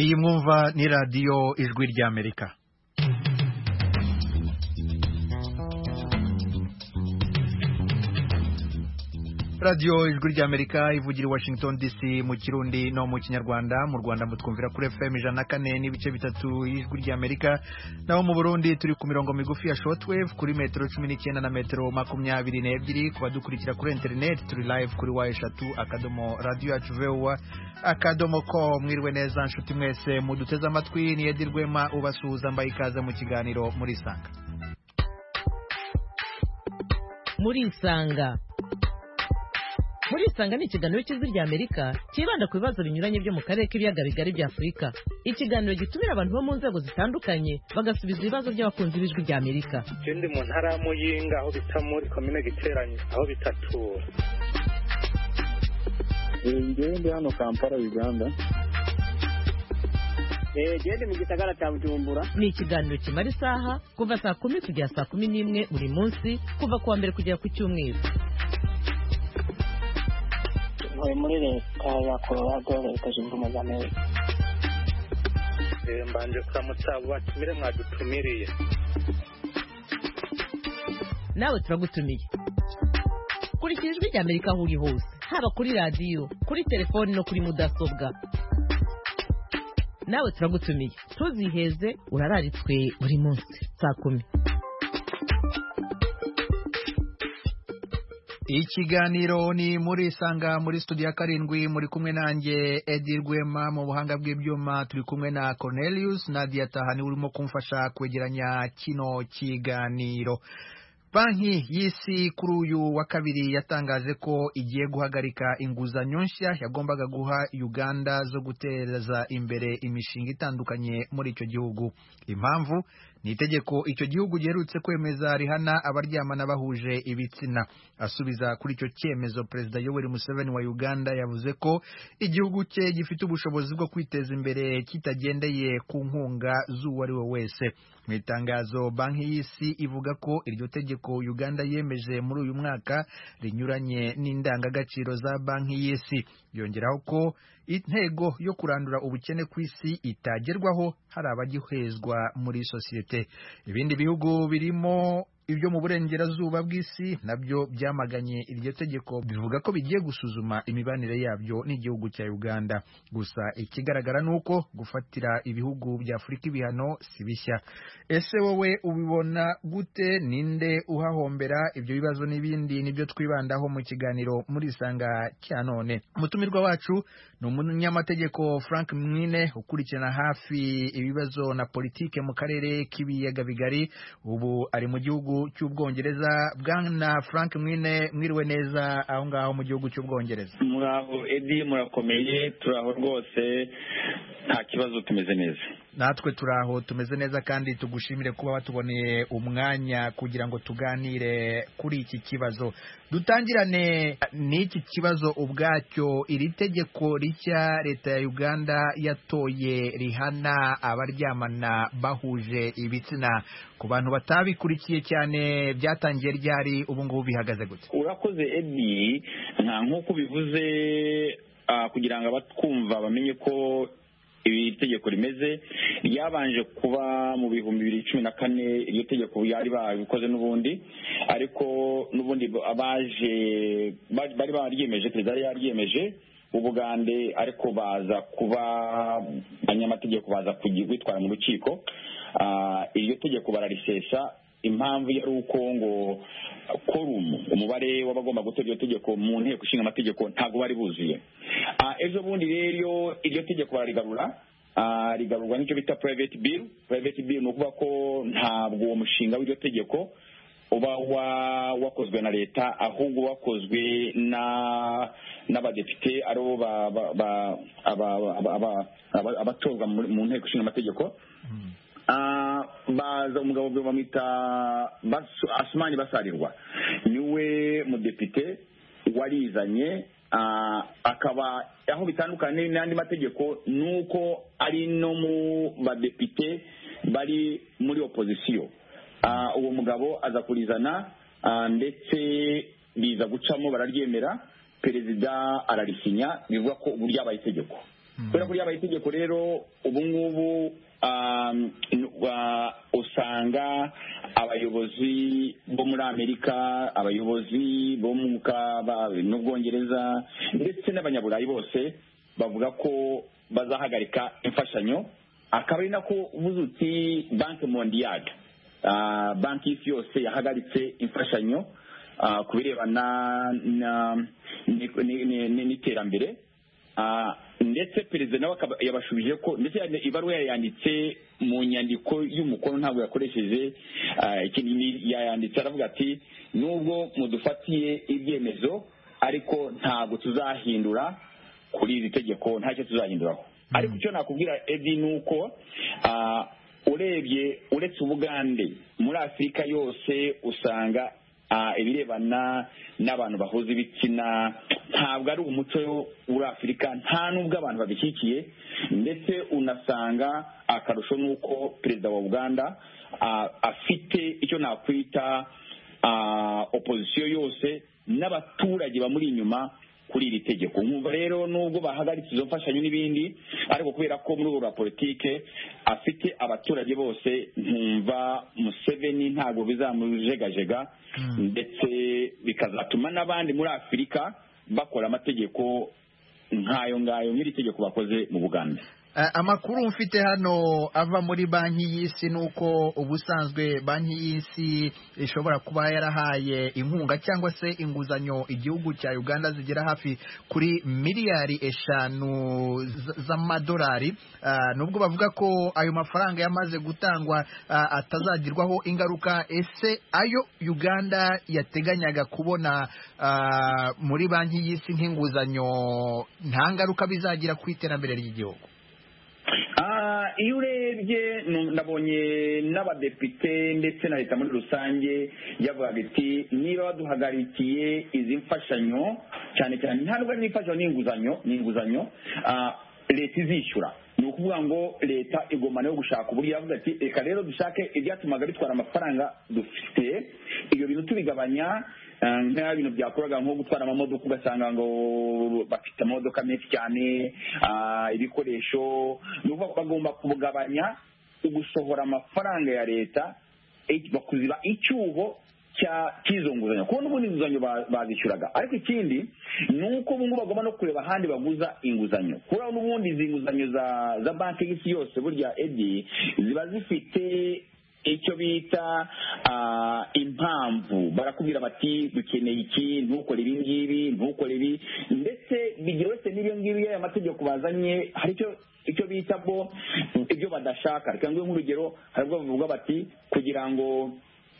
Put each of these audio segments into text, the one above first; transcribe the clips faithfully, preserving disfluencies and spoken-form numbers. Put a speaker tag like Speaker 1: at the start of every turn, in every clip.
Speaker 1: iyi mwumva ni radiyo ijwi ry'Amerika. Radio ijwi ry'Amerika ivugira i Washington D C mu Kirundi no mu Kinyarwanda. Mu Rwanda mutwumvira kuri F M ijana na kane n'ibice bitatu y'ijwi ry'Amerika, naho mu Burundi turi ku mirongo migufi ya shortwave kuri metero cumi n'icyenda na metero makumyabiri n'ebyiri. Kuba dukurikira kuri internet turi live kuri wa eshatu akadomo radio yacu voa akadomo ko. Mwiriwe neza nshuti mwese muduteze amatwi, ni Edi Rwema ubasuhuza, mbaye ikaze mu kiganiro muri Isanga.
Speaker 2: Muri Isanga Muri Isanga ni ikiganiro cy'ijwi ry'Amerika kibanda ku bibazo binyuranye byo mu karere k'ibiyaga bigari bya Afurika. Ikiganiro gitumira abantu bo mu nzego zitandukanye bagasubiza ibibazo by'abakunzi b'ijwi ry'Amerika.
Speaker 3: Ikindi mu ntara ya Muyinga aho bita muri komine Giteranye aho bitatura.
Speaker 4: Ngende hano Kampala Uganda.
Speaker 5: Eh gende mu gisagara cya Bujumbura.
Speaker 2: Ni ikiganiro kimara isaha kuva saa kumi kugera saa kumi n'imwe buri munsi kuva kuwa mbere kugera ku cyumweru.
Speaker 5: Muri leta ya Colorado leta zunze ubumwe za Amerika.
Speaker 3: Eh mbanje kuramutsa batumire mwadutumiriye.
Speaker 2: Nawe turagutumiye. Kurikira ijwi ry'Amerika aho uri hose, haba kuri radio, kuri telefoni no kuri mudasobwa. Nawe turagutumiye. Tuziheze urararitswe buri munsi saa kumi.
Speaker 1: Ikiganiro ni muri Isanga muri studio ya karindwi, muri kumwe nanjye Edi Rwema, mu buhanga bw'ibyuma turi kumwe na Cornelius Nadia Tahani urimo kumfasha kwegeranya kino kiganiro. Banki y'Isi kuri uyu wa kabiri yatangaje ko igiye guhagarika inguzanyo nshya yagombaga guha Uganda zo guteza imbere imishinga itandukanye muri icyo gihugu. Impamvu ni itegeko icyo gihugu giherutse kwemeza rihana abaryamana bahuje ibitsina. Asubiza kuri icyo cyemezo, Perezida Yoweri Museveni wa Uganda yavuze ko igihugu cye gifite ubushobozi bwo kwiteza imbere kitagendeye ku nkunga z'uwo ari we wese. Mu itangazo, Banki y'Isi ivuga ko iryo tegeko Uganda yemeje muri uyu mwaka rinyuranye n'indangagaciro za Banki y'Isi. Yongeraho ko intego yo kurandura ubukene ku isi itagerwaho hari abagihezwa muri sosiyete. Ibindi bihugu birimo ibyo mu burengerazuba bw'isi nabyo byamaganye iryo tegeko, bivuga ko bigiye gusuzuma imibanire yabyo n'igihugu cya Uganda. Gusa ikigaragara nuko gufatira ibihugu bya Afurika ibihano si bishya. Ese wowe ubibona gute? Ninde uhahombera? Ibyo bibazo n'ibindi nibyo twibandaho mu kiganiro muri Isanga cya none. Umutumirwa wacu ni umunyamategeko Frank Mwine ukurikirana hafi ibibazo na politike mu karere k'ibiyaga bigari, ubu ari mu gihugu cy'Ubwongereza. Bwana Frank Mwine, mwiriwe neza aho ngaho mu gihugu cy'Ubwongereza?
Speaker 4: Muraho Edi, murakomeye? Turaho rwose, nta kibazo, tumeze neza.
Speaker 1: Natwe turaho tumeze neza, kandi tugushimire kuba watuboneye umwanya kugira ngo tuganire kuri iki kibazo. Dutangirane n'iki kibazo ubwacyo. Iri tegeko rishya leta ya Uganda yatoye rihana abaryamana bahuje ibitsina, ku bantu batabikurikiye cyane byatangiye ryari, ubu ngubu bihagaze gute?
Speaker 4: Urakoze Edi, nta nk'uko bivuze uh, kugira ngo abatwumva bamenye ko iri tegeko rimeze, ryabanje kuba mu bihumbi bibiri cumi na kane. Iryo tegeko yari babikoze n'ubundi, ariko n'ubundi abaje bari baryemeje, perezida yari yaryemeje ubugande, ariko baza kuba abanyamategeko baza kwitwara mu rukiko. Iryo tegeko bararisesa. Impamvu yari uko ngo korumu, umubare w'abagomba gutora iryo tegeko mu nteko ishinga amategeko ntabwo bari buzuye. Ejo bundi rero iryo tegeko bararigarura, rigarurwa n'icyo bita private bill. Private bill ni ukuvuga ko ntabwo uwo mushinga w'iryo tegeko uba wakozwe na leta, ahubwo wakozwe na n'abadepite aribo abatorwa mu nteko ishinga amategeko. Baza umugabo bamwita Asumani Basarirwa, niwe mudepite warizanye. Akaba aho bitandukanye n'andi mategeko nuko ari no mu badepite bari muri opposition. Uwo mugabo aza kurizana, ndetse biza gucamo bararyemera, perezida ararisinya, bivuga ko ubu ryabaye itegeko. kubera ko ryabaye itegeko rero ubu ngubu usanga abayobozi bo muri Amerika, abayobozi bo mu n'Ubwongereza ndetse n'abanyaburayi bose bavuga ko bazahagarika imfashanyo, akaba ari nako uvuze uti banki mondiyali, banki y'isi yose yahagaritse imfashanyo ku birebana n'iterambere, ndetse perezida nawe yabashubije ko ndetse ibaruwa yayanditse mu nyandiko y'umukono, ntabwo yakoresheje yayanditse aravuga ati nubwo mudufatiye ibyemezo ariko ntabwo tuzahindura kuri iri tegeko, ntacyo tuzahinduraho. Ariko icyo nakubwira Edi ni uko urebye uretse Ubugande muri Afurika yose usanga ibirebana n'abantu bahuza ibitsina ntabwo ari umuco w'uri Afurika, nta n'ubwo abantu babishyigikiye, ndetse unasanga akarusho n'uko perezida wa Uganda afite icyo nakwita opozisiyo yose n'abaturage bamuri inyuma kuri iri tegeko. Nkumva rero nubwo bahagaritse izo mfashanyo n'ibindi, ariko kubera ko muri uru politike afite abaturage bose, nkumva Museveni ntabwo bizamujegajega, ndetse bikazatuma n'abandi muri Afurika bakora amategeko nk'ayo ngayo nk'iri tegeko bakoze mu Buganda.
Speaker 1: Amakuru mfite hano ava muri banki y'isi nuko ubusanzwe banki y'isi ishobora kuba yarahaye inkunga cyangwa se inguzanyo igihugu cya Uganda zigera hafi kuri miliyari eshanu z'amadolari, nubwo bavuga ko ayo mafaranga yamaze gutangwa atazagirwaho ingaruka. Ese ayo Uganda yateganyaga kubona muri banki y'isi nk'inguzanyo nta ngaruka bizagira ku iterambere ry'igihugu?
Speaker 4: Iyo urebye nabonye n'abadepite ndetse na leta muri rusange yavugaga iti niba baduhagarikiye izi mfashanyo, cyane cyane ntabwo ari imfashanyo n'inguzanyo n'inguzanyo leta izishyura, ni ukuvuga ngo leta igomba nayo gushaka uburyo, yavuga ati reka rero dushake ibyatumaga bitwara amafaranga dufite, ibyo bintu tubigabanya nka bintu byakoraga nko gutwara amamodoka, ugasanga ngo bafite amamodoka menshi cyane, ibikoresho, nuko bagomba kubugabanya, ugusohora amafaranga ya leta bakuziba icyuho cy'izo nguzanyo, kuko n'ubundi inguzanyo bazishyuraga. Ariko ikindi ni uko ubu ngubu bagomba no kureba ahandi baguza inguzanyo, kubera n'ubundi izi nguzanyo za banki y'isi yose burya Edi ziba zifite icyo bita impamvu, barakubwira bati dukeneye iki, ntukore ibi ngibi, ntukore ibi, ndetse bigira wese n'ibyo ngibi aya mategeko bazanye hari icyo icyo bita bo ibyo badashaka. Reka nguhe nk'urugero, hari ubwo bavuga bati kugira ngo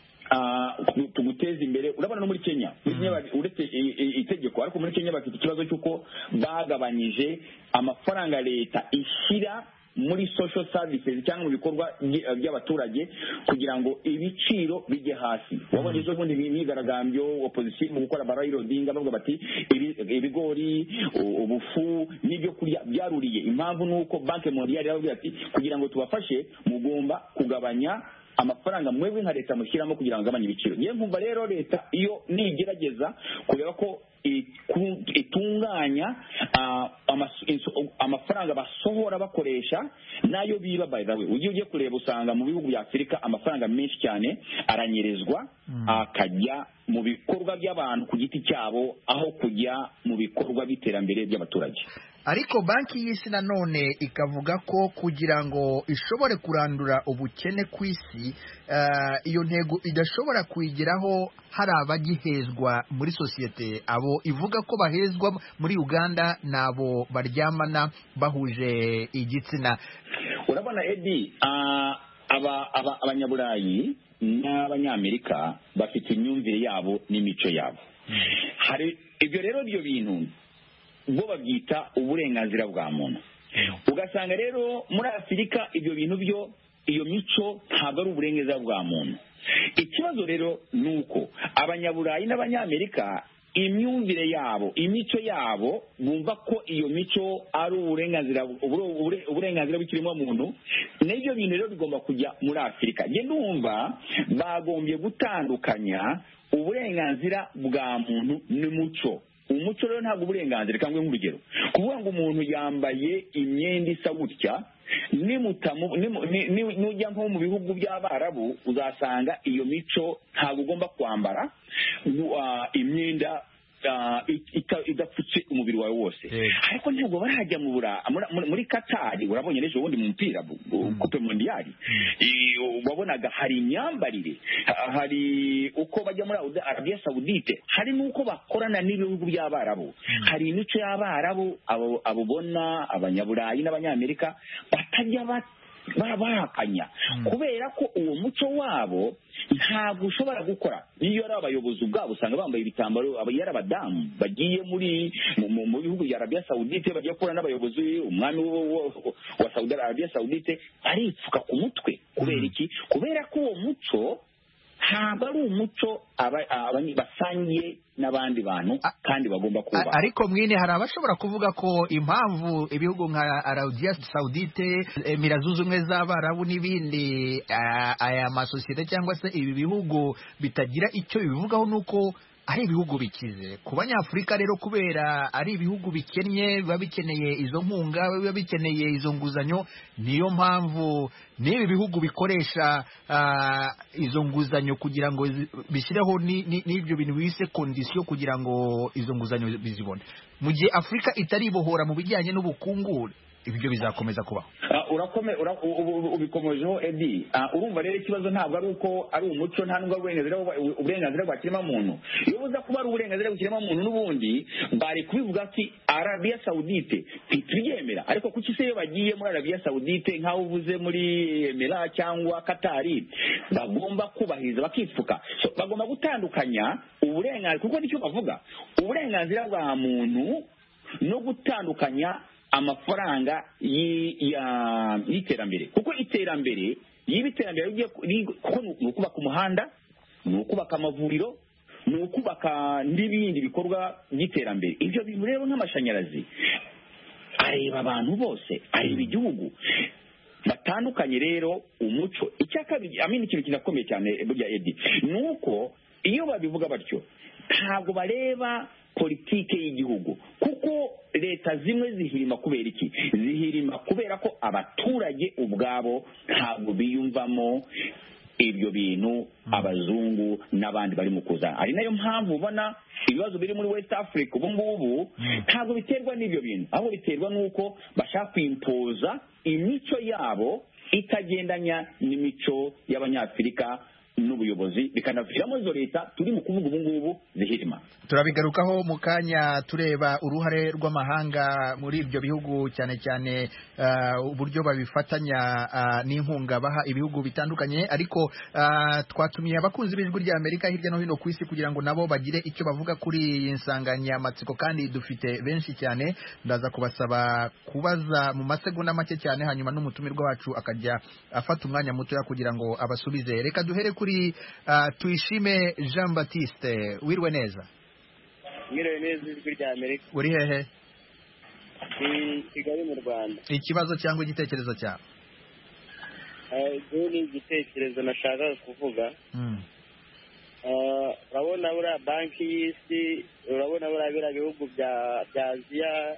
Speaker 4: tuguteza imbere, urabona no muri Kenya uretse itegeko, ariko muri Kenya bafite ikibazo cy'uko bagabanyije amafaranga leta ishyira muri social services cyangwa mu bikorwa by'abaturage kugira ngo ibiciro bijye hasi. Wabonye ejo bundi imyigaragambyo opposition mu gukora barayirodinga bavuga bati ibigori, ubufu n'ibyo kurya byaruriye. Impamvu ni uko banki mondiyali yavuga ati kugira ngo tubafashe mugomba kugabanya amafaranga mwebwe nka leta mushyiramo kugira ngo agabanye ibiciro. Niyo mpamvu rero leta iyo nigerageza kureba ko itunganya amafaranga basohora bakoresha nayo biba, by the way ugiye ugiye kureba usanga mu bihugu bya Afurika amafaranga menshi cyane aranyerezwa akajya mu bikorwa by'abantu ku giti cyabo aho kujya mu bikorwa by'iterambere by'abaturage.
Speaker 1: Ariko banki y'isi nanone ikavuga ko kugira ngo ishobore kurandura ubukene ku isi, iyo ntego idashobora kuyigeraho hari abagihezwa muri sosiyete. Abo ivuga ko bahezwa muri Uganda nabo baryamana bahuje igitsina.
Speaker 4: Urabona Edi, abanyaburayi n'abanyamerika bafite imyumvire yabo n'imico yabo. Hari ibyo rero ibyo bintu bo babyita uburenganzira bwa muntu. Ugasanga rero muri Afurika ibyo bintu byo iyo mico ntabwo ari uburenganzira bwa muntu. Ikibazo rero ni uko abanyaburayi n'abanyamerika imyumvire yabo, imico yabo bumva ko iyo mico ari uburenganzira uburenganzira bw'ikiremwa muntu. N'ibyo bintu rero bigomba kujya muri Afurika. Nge ndumva bagombye gutandukanya uburenganzira bwa muntu n'umuco. umuco rero ntabwo uburenganzira kandi nk'urugero kuvuga ngo umuntu yambaye imyenda isa gutya nujya nko mu bihugu by'Abarabu uzasanga iyo mico ntabwo ugomba kwambara imyenda idapfutse umubiri wawe wose ariko ntabwo barajya mu bura muri Katari urabonye n'ejo bundi mu mupira coupe mondiale wabonaga hari imyambarire hari uko bajya muri Arabia Saudite hari n'uko bakorana n'ibihugu by'Abarabu hari imico y'Abarabu abo bona abanyaburayi n'abanyamerika batajya bahakanya kubera ko uwo muco wabo ntabwo ushobora gukora niyo ari abayobozi ubwabo usanga bambaye ibitambaro yari abadamu bagiye muri mu bihugu bya Arabia Saudite bagiye kubona n'abayobozi umwami wa Saudi Arabia Saudite aripfuka ku mutwe kubera iki kubera ko uwo muco ntabwo ari umuco basangiye n'abandi bantu kandi bagomba kuba
Speaker 1: ariko mwine hari abashobora kuvuga ko impamvu ibihugu nka Arabia Saudite Emirates Zunze Ubumwe z'Abarabu n'ibindi aya masosiyete cyangwa se ibi bihugu bitagira icyo bivugaho nuko ari ibihugu bikize ku banyafurika rero kubera ari ibihugu bikennye biba bikeneye izo nkunga biba bikeneye izo nguzanyo niyo mpamvu n'ibi bihugu bikoresha izo nguzanyo kugira ngo bishyireho n'ibyo bintu bise kondisiyo kugira ngo izo nguzanyo bizibone mu gihe Afurika itaribohora mu bijyanye n'ubukungu ibyo bizakomeza kubaho
Speaker 4: urakome ubikomojeho Edi urumva rero ikibazo ntabwo ari uko ari umuco nta nubwo uburenganzira bwa kiremwamuntu iyo buza kuba ari uburenganzira bw'ikiremwamuntu n'ubundi bari kubivuga ati Arabia Saudite ntituyemera ariko kuki se iyo bagiye muri Arabia Saudite nk'aho uvuze muri Emirates cyangwa Katari bagomba kubahiriza bakipfuka bagomba gutandukanya uburenganzira kuko nicyo bavuga uburenganzira bwa muntu no gutandukanya amafaranga y'iterambere kuko iterambere y'iterambere kuko ni ukubaka umuhanda ni ukubaka amavuriro ni ukubaka n'ibindi bikorwa by'iterambere ibyo bintu rero nk'amashanyarazi areba abantu bose areba igihugu batandukanye rero umuco icya kabiri amini ikintu kinakomeye cyane burya Edi ni uko iyo babivuga batyo ntabwo bareba politike y'igihugu kuko leta zimwe zihirima kubera iki zihirima kubera ko abaturage ubwabo ntabwo biyumvamo ibyo bintu abazungu n'abandi bari mu kuza ari nayo mpamvu ubona ibibazo biri muri West Africa ubu ngubu ntabwo biterwa n'ibyo bintu ahubwo biterwa n'uko bashaka kwimpoza imico yabo itagendanya n'imico y'abanyafurika n'ubuyobozi bikanaviramo izo leta turi mu kuvuga ubu ngubu zihirima
Speaker 1: turabigarukaho mu kanya tureba uruhare rw'amahanga muri ibyo bihugu cyane cyane uburyo babifatanya n'inkunga baha ibihugu bitandukanye ariko twatumiye abakunzi b'ijwi rya Amerika hirya no hino ku isi kugira ngo nabo bagire icyo bavuga kuri iyi nsanganyamatsiko kandi dufite benshi cyane ndaza kubasaba kubaza mu masegonda make cyane hanyuma n'umutumirwa wacu akajya afata umwanya mutoya kugira ngo abasubize reka duhere kuri Tuyishime Jean Baptiste wirwe neza
Speaker 6: Mwiriwe neza ijwi rya Amerika
Speaker 1: uri hehe
Speaker 6: i Kigali mu Rwanda
Speaker 1: ikibazo cyangwa igitekerezo cyawe
Speaker 6: eh ni igitekerezo nashaka kuvuga urabona buriya banki y'isi urabona buriya bihugu bya Aziya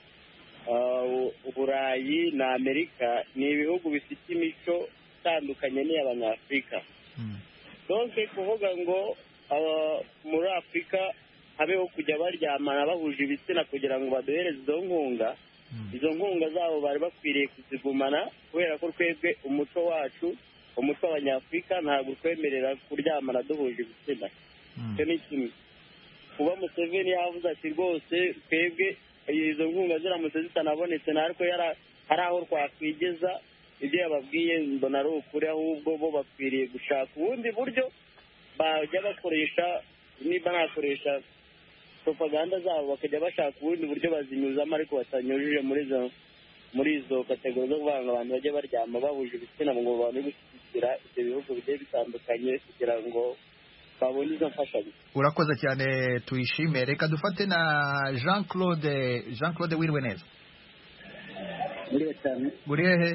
Speaker 6: Uburayi na Amerika ni ibihugu bifite imico itandukanye n'iy'Abanyafurika donc kuvuga ngo muri Afurika habeho kujya baryamana bahuje ibitsina kugira ngo baduhereze izo nkunga izo nkunga zabo bari bakwiriye kuzigumana kubera ko twebwe umuco wacu umuco w'Abanyafurika ntabwo twemerera kuryamana duhuje ibitsina icyo ni kimwe kuba Museveni yavuze ati rwose twebwe izo nkunga ziramutse zitanabonetse ariko hari aho twakwigeza ibyo yababwiye mbona ari ukuri ahubwo bo bakwiriye gushaka ubundi buryo bajya bakoresha niba nakoresha propaganda zabo bakajya bashaka ubundi buryo bazinyuzamo ariko batanyujije muri izo muri izo kategori zo kuvuga ngo abantu bajye baryama bahuje ibitsina ngo babone gushyigikira ibyo bihugu bigiye bitandukanye kugira ngo babone izo mfashanyo
Speaker 1: urakoze cyane Tuyishime reka dufate na Jean Claude Jean Claude wirwe neza
Speaker 5: Mwiriwe cyane
Speaker 1: uri hehe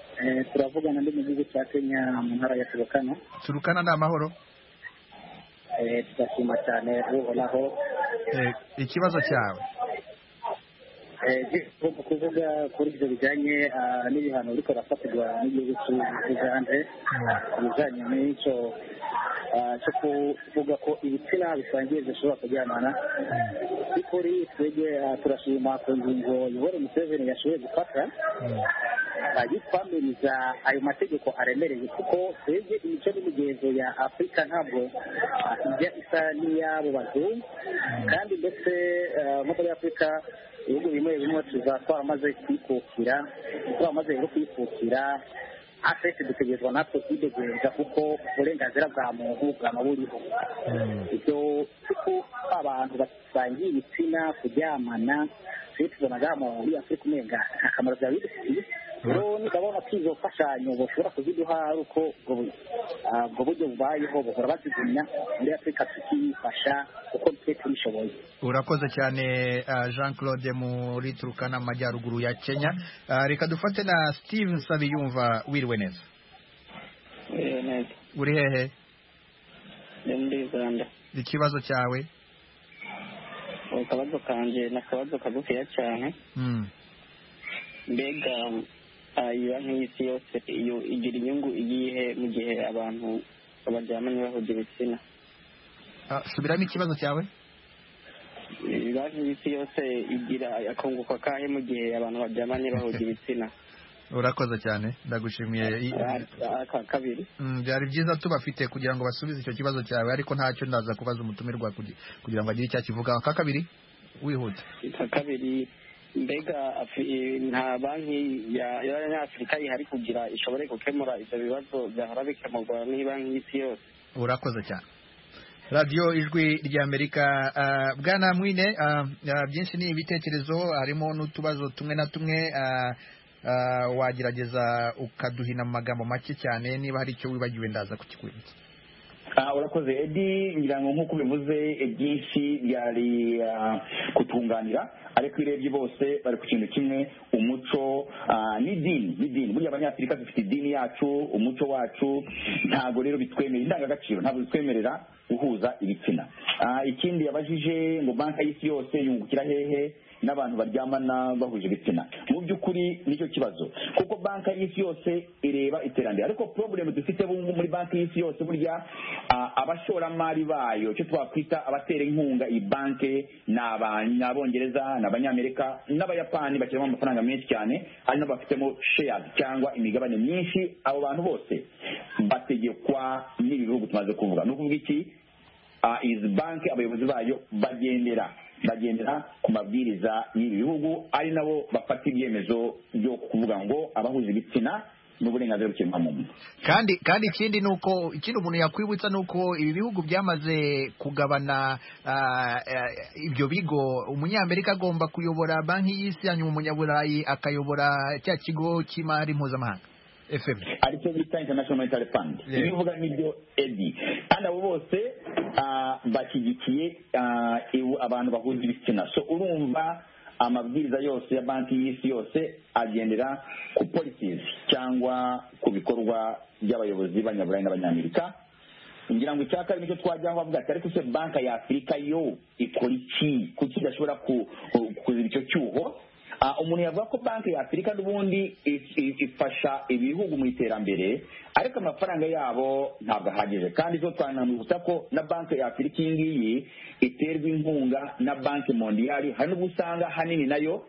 Speaker 5: turavugana ndi mu gihugu cya Kenya mu ntara ya Turukana
Speaker 1: Turukana ni amahoro
Speaker 5: tugashima cyane uhoraho.
Speaker 1: Ikibazo cyawe
Speaker 5: kuvuga kuri ibyo bijyanye n'ibihano biriko birafatirwa n'igihugu cy'Uganda ku bijyanye n'icyo cyo kuvuga ko ibitsina bisangiye bishobora kuryamana. By'ukuri twebwe turashima ku ngingo Yoweri Museveni yashoboye gufata yitwamiriza ayo mategeko aremereye, kuko twebwe imico n'imigenzo ya Afurika ntabwo ijya isa n'iy'abo bazungu, kandi ndetse nko muri Afurika ibihugu bimwe bimwe tuza twaramaze kwikukira twaramaze rero kwikukira afite dutegerezwa natwe kwidegereza kuko uburenganzira bwa muntu bwama buriho. Ibyo kuko abantu basangiye ibitsina kuryamana twe tubonaga muri Afurika umenga akamaro bya bidufitiye. Rero ndabona ko izo mfashanyo bashobora kuziduha ari uko ubwo buryo bubayeho buhora bazigumya muri Afurika tukifasha kuko twe turishoboye.
Speaker 1: Urakoze cyane Jean Claude muri Turukana amajyaruguru ya Kenya. Reka dufate na Steve Sabiyumva. Wiriwe neza?
Speaker 5: Eh neza.
Speaker 1: Uri hehe?
Speaker 5: Ndi Uganda.
Speaker 1: Ikibazo cyawe?
Speaker 5: Akabazo kanje nakabazo kagufiya cyane.
Speaker 1: Mm.
Speaker 5: Mbega iyo nk'isi yose iyo igira inyungu igihe mu gihe abantu baryamanye bahuje ibitsina.
Speaker 1: Subiramo ikibazo cyawe?
Speaker 5: Iyo isi yose igira akunguka kahe mu gihe abantu baryamanye bahuje ibitsina.
Speaker 1: Urakoze cyane, ndagushimiye.
Speaker 5: Kabiri
Speaker 1: byari byiza tubafite kugira ngo basubize icyo kibazo cyawe, ariko ntacyo ndaza kubaza umutumirwa kugira ngo agire icyo akivuga. Aka kabiri wihuta.
Speaker 5: Kabiri, mbega nta banki y'Afurika ihari kugira ishobore gukemura ibyo bibazo byahora bikemurwa n'banki y'isi yose?
Speaker 1: Urakoze cyane. Radio Ijwi ry'Amerika. Bwana Mwine, byinshi ni ibitekerezo, harimo n'utubazo tumwe na tumwe. Wagerageza ukaduhina mu magambo make cyane, niba hari icyo wibagiwe ndaza kukikwibutsa.
Speaker 4: Urakoze Edi, ngira ngo nk'uko bivuze byinshi byari kutunganira, ariko irebye bose bari ku kintu kimwe, umuco n'idini. n'idini burya abanyafurika dufite idini yacu, umuco wacu, ntabwo rero bitwemerera, indangagaciro ntabwo bitwemerera guhuza ibitsina. Ikindi yabajije ngo banki y'isi yose yungukira hehe n'abantu baryamana bahuje ibitsina. Mu by'ukuri nicyo kibazo, kuko banki y'isi yose ireba iterambere, ariko problem dufite muri banki y'isi yose burya abashoramari bayo, cyo twakwita abatera inkunga iyi banki, ni Abongereza n'Abanyamerika n'Abayapani bashyiramo amafaranga menshi cyane, hari n'abafitemo shares cyangwa imigabane myinshi. Abo bantu bose bategekwa n'ibi bihugu tumaze kuvuga. Ni ukuvuga iki? Izi banki abayobozi bayo bagendera bagendera ku mabwiriza y'ibi bihugu, ari nabo bafata ibyemezo byo kuvuga ngo abahuje ibitsina n'uburenganzira bw'ikiremwamuntu.
Speaker 1: Kandi kandi ikindi nuko ikindi umuntu yakwibutsa nuko ibi bihugu byamaze kugabana ibyo bigo. Umunyamerika agomba kuyobora banki y'isi, hanyuma umunyaburayi akayobora cya kigo cy'imari mpuzamahanga F M,
Speaker 4: aricyo bita International Monetary Fund. Ibivuga n'ibyo Edi, kandi abo bose bashyigikiye abantu bahuje ibitsina. So urumva amabwiriza yose ya banki y'isi yose agendera ku policies cyangwa ku bikorwa by'abayobozi b'Abanyaburayi n'Abanyamerika. Ngira ngo icya kabiri nicyo twajyaho bavuga ati ariko se banki ya Afurika yo ikora iki, kuki idashobora kuziba icyo cyuho? Umuntu yavuga ko banki ya Afurika n'ubundi ifasha ibihugu mu iterambere, ariko amafaranga yabo ntabwo ahagije. Kandi zo twanamwibutsa ko na banki ya Afurika iyi ngiyi iterwa inkunga na banki mondiyali, hari n'ubwo usanga hanini nayo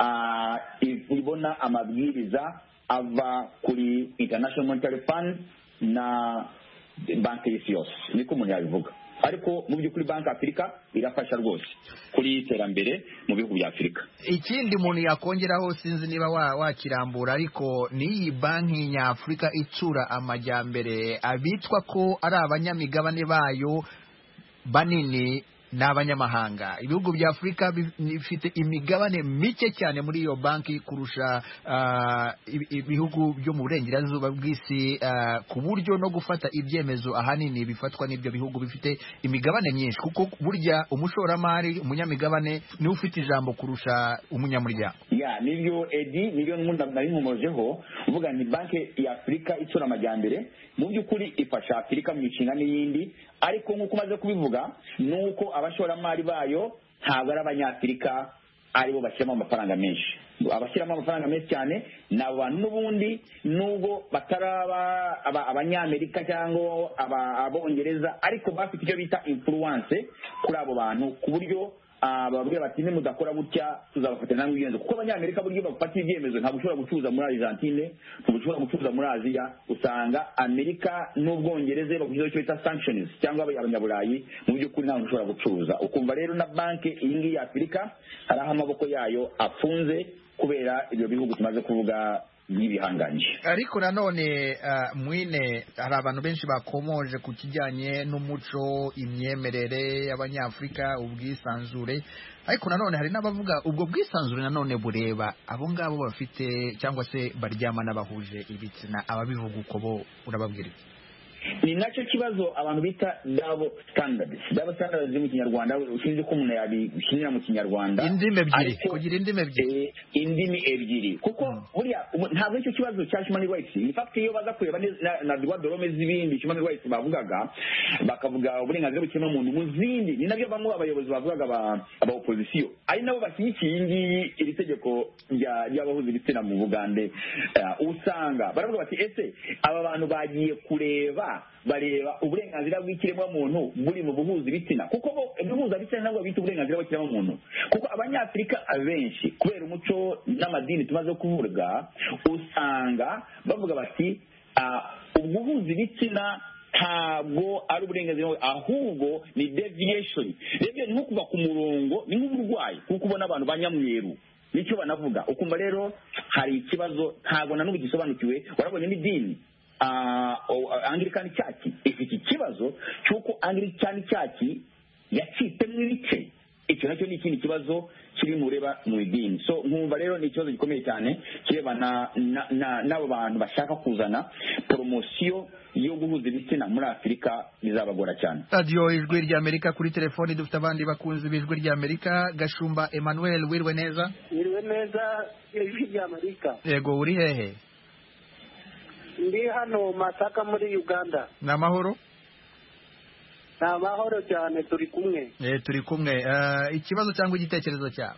Speaker 4: ibona amabwiriza ava kuri International Monetary Fund na banki y'isi yose, niko umuntu yabivuga. Ariko mu by'ukuri banki Afurika irafasha rwose kuri iterambere mu bihugu bya Afurika.
Speaker 1: Ikindi umuntu yakongeraho, sinzi niba wakirambura, ariko n'iyi banki nyafurika itsura amajyambere, abitwa ko ari abanyamigabane bayo banini n'abanyamahanga. Ibihugu bya Afurika bifite imigabane mike cyane muri iyo banki kurusha uh, ibihugu byo mu burengerazuba bw'isi, uh, ku buryo no gufata ibyemezo ahanini bifatwa n'ibyo bihugu bifite imigabane myinshi, kuko burya umushoramari umunyamigabane niwe ufite ijambo kurusha umunyamuryango.
Speaker 4: Ya nibyo Edi, nibyo nkunda nari nkomojeho uvuga ni banki ya Afurika itsura amajyambere mu by'ukuri ifasha Afurika mu mishinga n'iyindi, ariko nk'uko umaze kubivuga nuko abashoramari bayo ntabwo ari abanyafurika aribo bashyiramo amafaranga menshi. Abashyiramo amafaranga menshi cyane ni abo bantu n'ubundi nubwo bataraba abanyamerika cyangwa abongereza, ariko bafite icyo bita influence kuri abo bantu, ku buryo bababwira bati nimudakora gutya tuzabafatira namwe ibyemezo, kuko abanyamerika buryo bafata ibyemezo ntabwo ushobora gucuruza muri Argentine, ntabwo ushobora gucuruza muri Aziya. Usanga Amerika n'Ubwongereza bavuze icyo bita sanctions cyangwa abanyaburayi, mu by'ukuri ntabwo ushobora gucuruza. Ukumva rero na banki iyi ngiyi ya Afurika hari aho amaboko yayo afunze kubera ibyo bihugu tumaze kuvuga y'ibihanganye.
Speaker 1: Ariko nanone uh, mwine hari abantu benshi bakomoje ku kijyanye n'umuco, imyemerere y'Abanyafurika, ubwisanzure, ariko nanone hari n'abavuga ubwo bwisanzure nanone bureba abo ngabo bafite cyangwa se baryama n'abahuje ibitsina. Ababivuga uko bo urababwira iki?
Speaker 4: Ni nacyo kibazo abantu bita double standards. Double standards mu Kinyarwanda usinzi ko umuntu yabishinira mu Kinyarwanda
Speaker 1: indimi ebyiri, kugira indimi ebyiri,
Speaker 4: indimi ebyiri, kuko buriya ntabwo icyo kibazo cya human rights. In fact iyo baza kureba na droit de l'homme z'ibindi human rights bavugaga, bakavuga uburenganzira bw'ikiremwamuntu mu zindi, ni nabyo bamwe abayobozi bavugaga aba opposition ari nabo bashyigikiye ingiyi iri tegeko ry'abahuza ibitsina mu Bugande. Usanga baravuga bati ese aba bantu bagiye kureba bareba uburenganzira bw'ikiremwamuntu buri mu buhuza ibitsina, kuko bo ubuhuza ibitsina nabwo bita uburenganzira bw'ikiremwamuntu, kuko abanyafurika abenshi kubera umuco n'amadini tumaze kuvuga usanga bavuga bati ubuhuza ibitsina ntabwo ari uburenganzira, ahubwo ni deviation. Rero ni nko kuva ku murongo, ni nk'uburwayi kuko ubona abantu banyamweru nicyo banavuga. Ukumva rero hari ikibazo ntabwo na n'ubu gisobanukiwe. Warabonye n'idini Anglikani Church ifite ikibazo cy'uko Anglikani Church yacitsemo ibice. Icyo nacyo ni ikindi kibazo kiri mureba mu idini. So nkumva rero ni ikibazo gikomeye cyane kirebana n'abo bantu bashaka kuzana promosiyo yo guhuza ibitsina muri Afurika, bizabagora cyane.
Speaker 1: Radio Ijwi ry'Amerika kuri telefoni dufite abandi bakunzi b'Ijwi ry'Amerika. Gashumba Emmanuel, wirwe neza?
Speaker 7: Wirwe neza Ijwi ry'Amerika.
Speaker 1: Yego, uri hehe?
Speaker 7: Ndi hano Masaka muri Uganda.
Speaker 1: Ni amahoro?
Speaker 7: Ni amahoro cyane, turi kumwe.
Speaker 1: Eh, turi kumwe. Uh, ikibazo cyangwa igitekerezo cyawe?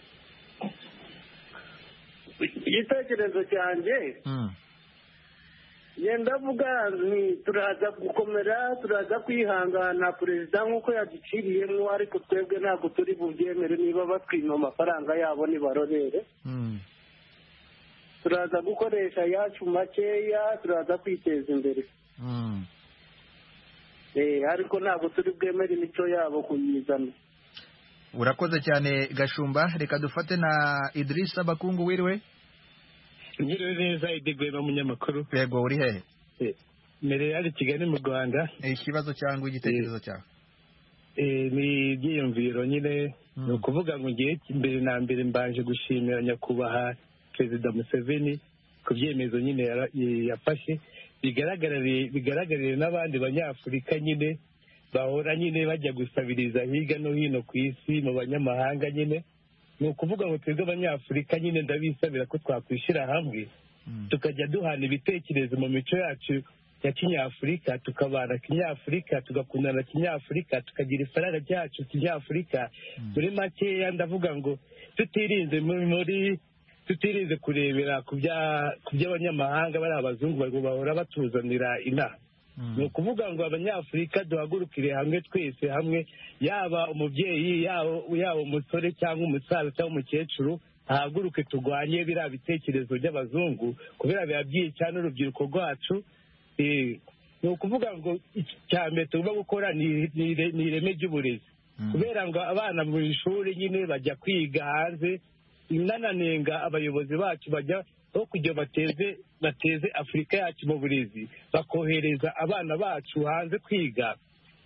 Speaker 7: Igitekerezo cyanjye
Speaker 1: mm.
Speaker 7: yenda vuga ni turaza gukomera, turaza kwihangana perezida nk'uko yagiciriyemo, ariko twebwe ntabwo turi bubyemere. Niba batwima amafaranga yabo nibarorere.
Speaker 1: mm.
Speaker 7: Turaza gukoresha yacu makeya, turaza kwiteza imbere.
Speaker 1: mm.
Speaker 7: Eh, ariko ntabwo turi bwemere imico yabo kuyizana.
Speaker 1: Urakoze cyane Gashumba. Reka dufate na Idrissa Bakungu, wirwe?
Speaker 8: Ngire neza Idegwema munyamakuru.
Speaker 1: Yego, uri hehe?
Speaker 8: Eh, mere ari Kigali mu Rwanda.
Speaker 1: Ikibazo cyangwa igitekerezo cyawe?
Speaker 8: Eh, ni byiyumviro nyine
Speaker 1: mm.
Speaker 8: no kuvuga ngo ngiye imbere na mbere mbanje gushimira nyakubaha Perezida Museveni ku byemezo nyine yafashe, bigaragarire bigaragarire n'abandi banyafurika nyine bahora nyine bajya gusabiriza hirya no hino ku isi mu banyamahanga. Nyine ni ukuvuga ngo twebwe abanyafurika nyine ndabisabira ko twakwishyira hamwe mm. tukajya duhana ibitekerezo mu mico yacu ya kinyafurika, tukabana kinyafurika, tugakundana kinyafurika, tukagira ifaranga ryacu kinyafurika. mm. muri makeya ndavuga ngo tutirinze muri tutirinze kurebera ku by'abanyamahanga bari abazungu bari bahora batuzanira inaha. mm. ni ukuvuga ngo abanyafurika duhagurukire hamwe, twese hamwe, yaba umubyeyi, yaba umusore cyangwa umusaza cyangwa umukecuru, ahaguruke turwanye biriya bitekerezo by'abazungu kubera biba byica n'urubyiruko rwacu. ni ukuvuga ngo icya mbere tugomba gukora ni ireme ry'uburezi. mm. kubera ngo abana mu ishuri nyine bajya kwiga hanze, inananenga abayobozi bacu bajya aho kugira bateze bateze Afurika yacu mu burezi, bakohereza abana bacu hanze kwiga.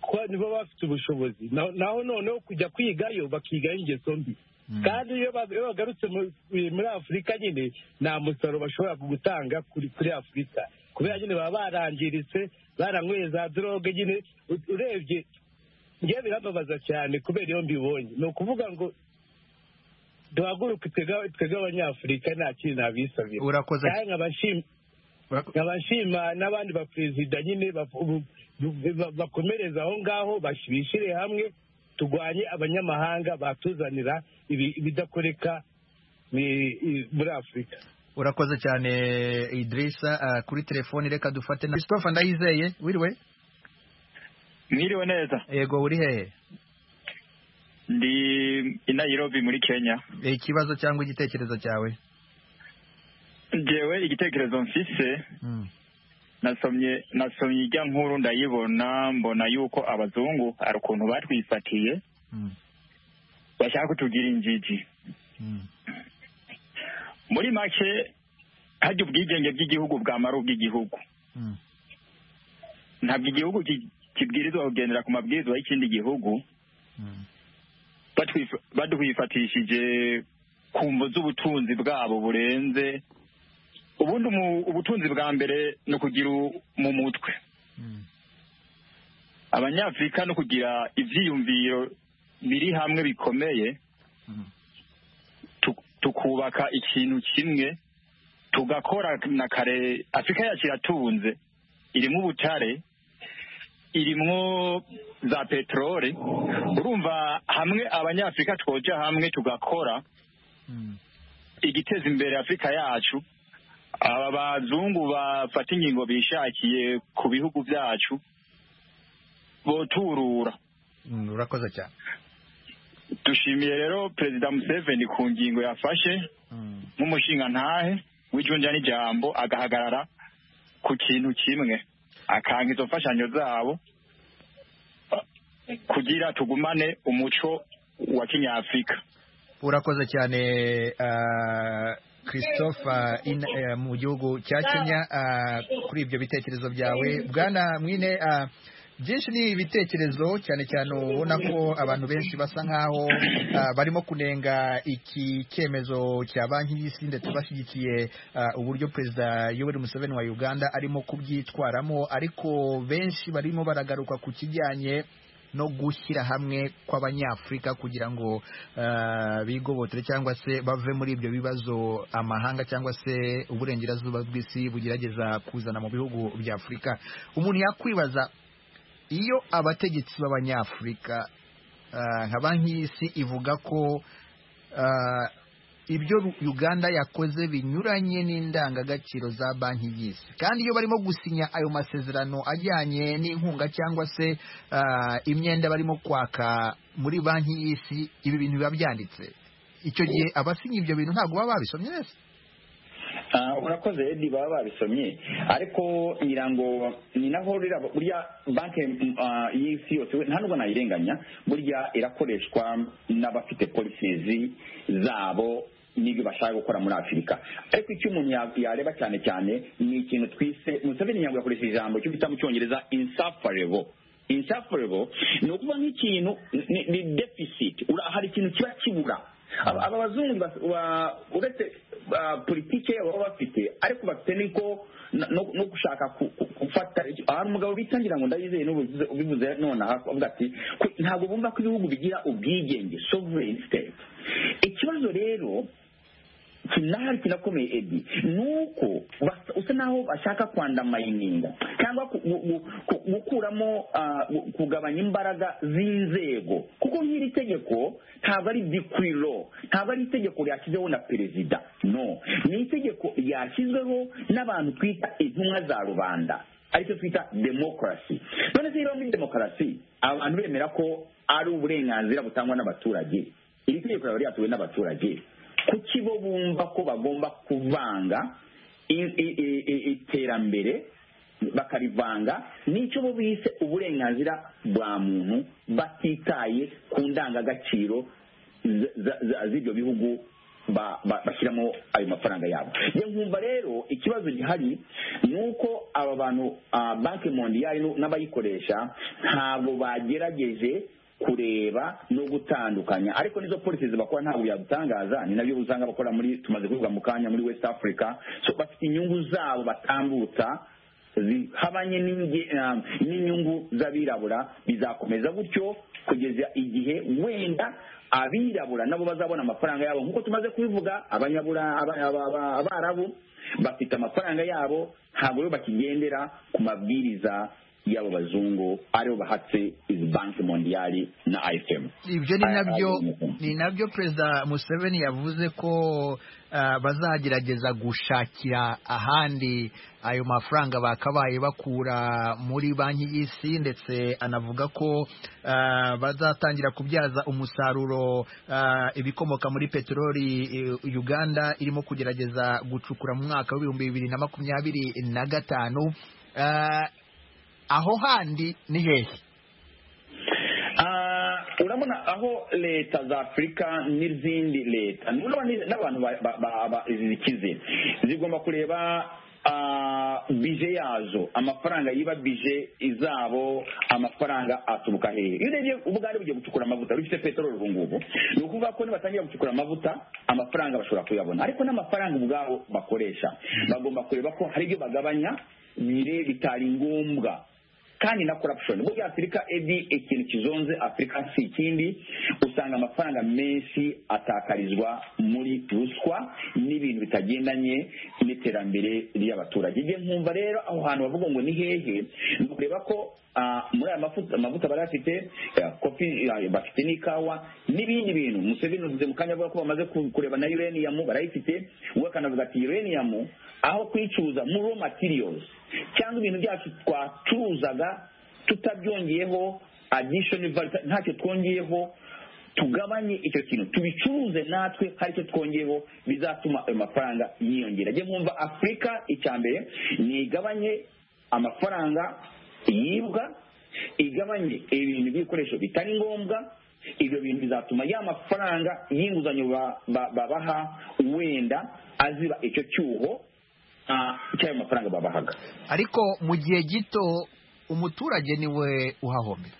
Speaker 8: kuba nibo bafite ubushobozi naho noneho kujya kwigayo bakigayo ingeso mbi kandi iyo bagarutse muri afurika nyine nta musaruro bashobora gutanga kuri afurika kubera nyine baba barangiritse baranyweye za droge nyine urebye ngewe birababaza cyane kubera iyo mbibonye ni ukuvuga ngo duhaguruke twebwe abanyafurika nta kintu nabisabira
Speaker 1: urakoze
Speaker 8: nkabashima n'abandi baperezida nyine bakomereza aho ngaho bishyire hamwe turwanye abanyamahanga batuzanira ibidakoreka muri afurika.
Speaker 1: Urakoze cyane Idrissa. Kuri telefoni reka dufate na Christophe Ndayizeye. Wiriwe?
Speaker 9: Mwiriwe neza.
Speaker 1: Yego, uri hehe?
Speaker 9: Ndi i Nairobi muri Kenya.
Speaker 1: Ikibazo cyangwa igitekerezo cyawe?
Speaker 9: Jewe igitekerezo mfise mm. nasomye nasomye ijya nkuru ndayibona mbona yuko abazungu ari ukuntu batwifatiye mm. bashaka kutugira injiji mm. muri make hajya ubwigenge bw'igihugu bwamara ubw'igihugu mm. ntabwo igihugu kibwirizwa kugendera ku mabwirizwa y'ikindi gihugu mm. baduhifatishije ku mvo z'ubutunzi bwabo burenze. Ubundi ubutunzi bwa mbere no kugira mu mutwe mm. abanyafrika no kugira ivyiyumviro biri hamwe bikomeye mm. tukubaka ikintu kimwe tugakora na kare. Afrika yacu iratunze, irimo ubutare, irimo za petrole. Urumva hamwe abanyafrika twoja hamwe tugakora mm. igiteza imbere Afrika yacu. Aba bazungu bafata ingingo bishakiye ku bihugu byacu boturura.
Speaker 1: Urakoze cyane.
Speaker 9: Dushimiye rero Perezida Museveni ku ngingo yafashe nk'umushinga ntahe w'ijunja n'ijambo agahagarara ku kintu kimwe akanga izo mfashanyo zabo kugira tugumane umuco wa Kinyafrika.
Speaker 1: Urakoze cyane uh... Christophe in uh, mu gihugu cya Kenya uh, kuri ibyo bitekerezo byawe. Bwana Mwine, uh, byinshi ni ibitekerezo cyane cyane ubona ko abantu benshi basa nkaho uh, barimo kunenga iki cyemezo cya banki y'isi ndetse bashyigikiye uh, uburyo Perezida Yoweri Museveni wa Uganda arimo kubyitwaramo, ariko benshi barimo baragaruka ku kijyanye no gushyira hamwe kw'abanyafrika kugira ngo uh, bigobotere cyangwa se bave muri ibyo bibazo amahanga cyangwa se uburengerazuba bw'isi bugerageza kuzana mu bihugu bya Afurika. Umuntu yakwibaza, iyo abategetsi b'abanyafrika uh, nka banki y'isi ivuga ko uh, ibyo Uganda yakoze binyuranye n'indangagaciro za banki y'isi, kandi iyo barimo gusinya ayo masezerano ajyanye n'inkunga cyangwa se uh, imyenda barimo kwaka muri banki y'isi, ibi bintu biba byanditse, icyo gihe abasinya ibyo bintu ntabwo baba babisomye neza?
Speaker 4: Uh, urakoze Edi, baba babisomye, ariko ngira ngo ni naho burya banki uh, y'isi yose nta nubwo nayirenganya, burya irakoreshwa n'abafite policies zabo n'ibyo bashaka gukora muri Afurika. Ariko icyo umuntu yareba cyane cyane ni ikintu twise, Museveni ntabwo yakoresha ijambo cyo bita mu Cyongereza insufferable. Insufferable ni ukuvuga nk'ikintu ni deficit, hari ikintu kiba kibura. Aba bazungu uretse politike baba bafite, ariko bafite niko no gushaka gufata. Hari umugabo bitangira ngo Ndayizeye n'ubivuze none avuga ati ntabwo bumva ko ibihugu bigira ubwigenge, sovereign state. Ikibazo rero kinahari kinakomeye Edi, nuko usa naho bashaka kwandamayininga cyangwa gukuramo kugabanya imbaraga z'inzego, kuko nk'iri tegeko ntabwo ari decree law, ntabwo ari itegeko ryashyizeho na perezida, no, ni itegeko ryashyizweho n'abantu twita intumwa za rubanda, aricyo twita demokarasi. None se rero muri demokarasi abantu bemera ko ari uburenganzira butangwa n'abaturage, iri tegeko riba ryatuwe n'abaturage, kuki bo bumva ko bagomba kuvanga iterambere bakarivanga n'icyo bo bise uburenganzira bwa muntu, batitaye ku ndangagaciro z'ibyo bihugu bashyiramo ayo mafaranga yabo. Nkumva rero ikibazo gihari ni uko aba bantu banki mondiyari n'abayikoresha ntabwo bagerageje kureba no gutandukanya, ariko nizo polisi bakora ntabwo byadutangaza. Ni nabyo usanga bakora muri tumaze kuvuga mu kanya muri West Africa, so bafite inyungu zabo batambutsa zihabanye n'inyungu z'abirabura. Bizakomeza gutyo kugeza igihe wenda abirabura nabo bazabona amafaranga yabo, nk'uko tumaze kubivuga. Abanyabura abarabu bafite amafaranga yabo, ntabwo bakigendera ku mabwiriza y'abo bazungu aribo bahatse izi banki mondiyari na I F M.
Speaker 1: Ibyo ni nabyo ni nabyo Perezida Museveni yavuze ko uh, bazagerageza gushakira ahandi ayo mafaranga bakabaye bakura muri banki y'isi, ndetse anavuga ko uh, bazatangira kubyaza umusaruro uh, ibikomoka muri peteroli uh, Uganda irimo kugerageza gucukura mu mwaka w'ibihumbi bibiri na makumyabiri na gatanu. uh, aho handi ni hehe?
Speaker 4: Urabona aho leta za Afurika n'izindi leta n'abantu zikize zigomba kureba bije yazo, amafaranga yiba bije izabo, amafaranga aturuka hehe. Iyo urebye ubugari bugiye gucukura amavuta, bifite peteroli ubu ngubu, ni ukuvuga ko nibatangira gucukura amavuta amafaranga bashobora kuyabona, ariko n'amafaranga ubwabo bakoresha bagomba kureba ko hari ibyo bagabanya bire bitari ngombwa. Kandi na corruption burya Afurika edi ikintu kizonze Afurika si ikindi, usanga amafaranga menshi atakarizwa muri ruswa n'ibintu bitagendanye n'iterambere ry'abaturage. Ngiye nkumva rero aho hantu bavuga ngo ni hehe, ni kureba ko muri aya mavuta amavuta barafite kopi, bafite n'ikawa n'ibindi bintu. Museveni uvuze mu kanya avuga ko bamaze kureba na uranium barayifite, we akanavuga ati uranium aho kwicuza mu raw materials cyangwa ibintu byacu twacuruzaga tutabyongeyeho additional value, ntacyo twongeyeho, tugabanye icyo kintu tubicuruze natwe hari icyo twongeyeho, bizatuma ayo mafaranga yiyongera. Ngiye nkumva Afurika icyambere ni igabanye amafaranga yibwa, igabanye ibintu by'ibikoresho bitari ngombwa. Ibyo bintu bizatuma ya mafaranga y'inguzanyo babaha wenda aziba icyo cyuho cy'ayo mafaranga babahaga.
Speaker 1: Ariko mu gihe gito umuturage niwe uhahombera.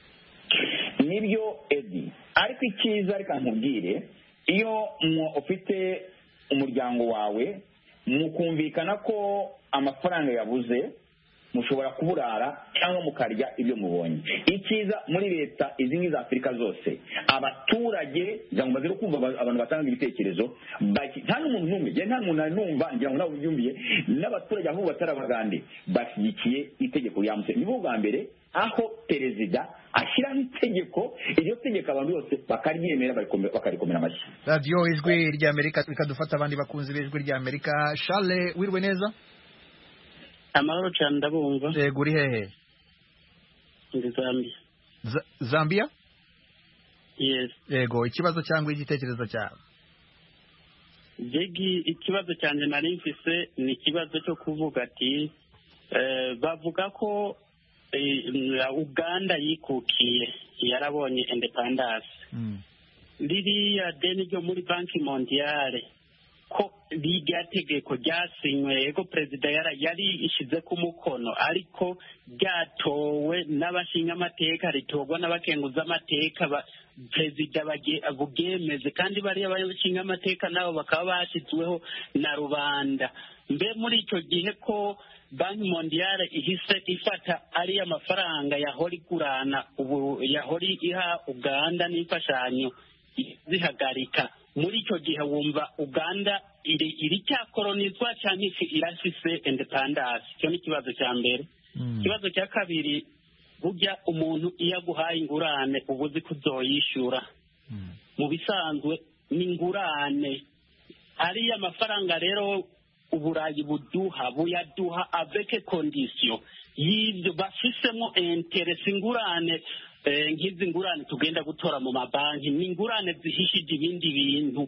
Speaker 4: Nibyo Edi, ariko icyiza reka nkubwire, iyo ufite umuryango wawe mukumvikana ko amafaranga yabuze, mushobora kuburara cyangwa mukarya ibyo mubonye. Icyiza muri leta izi ngizi za Afurika zose, abaturage cyangwa bazira kumva abantu batanga ibitekerezo, nta n'umuntu n'umwe, nta muntu numva ngira ngo nawe ubyumviye, n'abaturage aho batarabagande bashyigikiye itegeko rya Museveni. Ni bwa mbere aho perezida ashyiraho itegeko, iryo tegeko abantu bose bakaryemera bakarikomera amashyi.
Speaker 1: Radio Ijwi ry'Amerika bikadufata abandi bakunzi b'Ijwi ry'Amerika. Charles, wirwe neza?
Speaker 10: Amahoro cyane ndabumva.
Speaker 1: Yego, uri hehe?
Speaker 10: Ndi Zambia.
Speaker 1: Zambia?
Speaker 10: Yes.
Speaker 1: Yego, ikibazo cyangwa igitekerezo cyawe?
Speaker 10: Jegi, ikibazo cyane nari mfise ni ikibazo cyo kuvuga ati eh, bavuga ko eh, Uganda yikukiye yarabonye independence. Mm. Liriya deni ryo muri banki mondiale ko rirya tegeko ryasinywe, yego perezida yari ishize ku mukono, ariko ryatowe n'abashinga amateka, ritorwa n'abakenguza amateka, perezida bugemeze, kandi bariya bashinga amateka nabo bakaba bashyizweho na rubanda. Mbe muri icyo gihe ko banki mondiale ihise ifata ariya mafaranga yahora igurana ubu yahora iha Uganda n'imfashanyo zihagarika, muri icyo gihe wumva Uganda iri iri cyakolonizwa cyane irafise independence? Cyo ni kibazo cya mbere. Mm. Kibazo cya kabiri, burya umuntu iyo aguhaye ingurane ubuzi kuzoyishura. Mm. Mu bisanzwe ni ingurane, ariya mafaranga rero Uburayi buduha buyaduha avec condition y'ibyo bafisemo interest. Ingurane nk'izi ngurane tugenda gutora mu mabanki ni ingurane zihishije ibindi bintu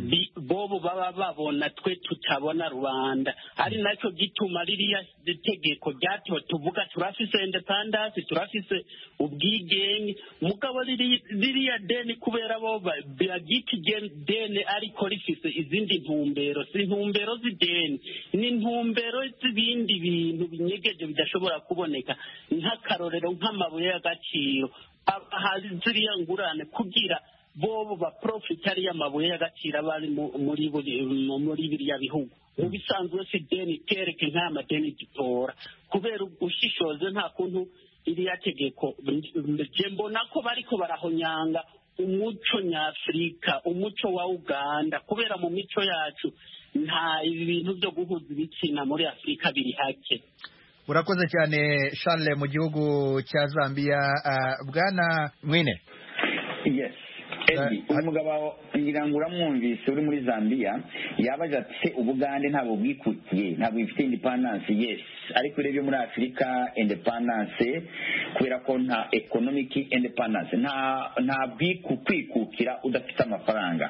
Speaker 10: bobo baba babona twe tutabona rubanda ari nacyo gituma ririya tegeko ryatowe tuvuga turafise independence turafise ubwigenge mugabo ririya deni kubera bo bagiti deni ariko rifise izindi ntumbero si ntumbero z'ideni ni ntumbero z'ibindi bintu binyegeje bidashobora kuboneka nk'akarorero nk'amabuye y'agaciro hari ziriya ngurane kugira bobo ba profit ari amabuye y'agaciro abari muri muri biriya bihugu mu bisanzwe si deni kereke nta madeni gitora kubera ubushishoze nta kuntu iriya tegeko je mbona ko bariko barahonyanga umuco nyafrika umuco wa Uganda kubera mu mico yacu nta ibintu byo guhuza ibitsina muri Afrika biri hake.
Speaker 1: Urakoze cyane Charles mu gihugu cya Zambia. uh, bwana Mwine.
Speaker 4: Yes. Edi, uyu mugabo ngira ngo uramwumvise uri muri Zambia yabaje ati Ubugande ntabwo bwikutiye ntabwo bifite independence. Yes, ariko urebye muri Afrika independence kubera ko nta economic independence nta nta bwikukira udafite amafaranga.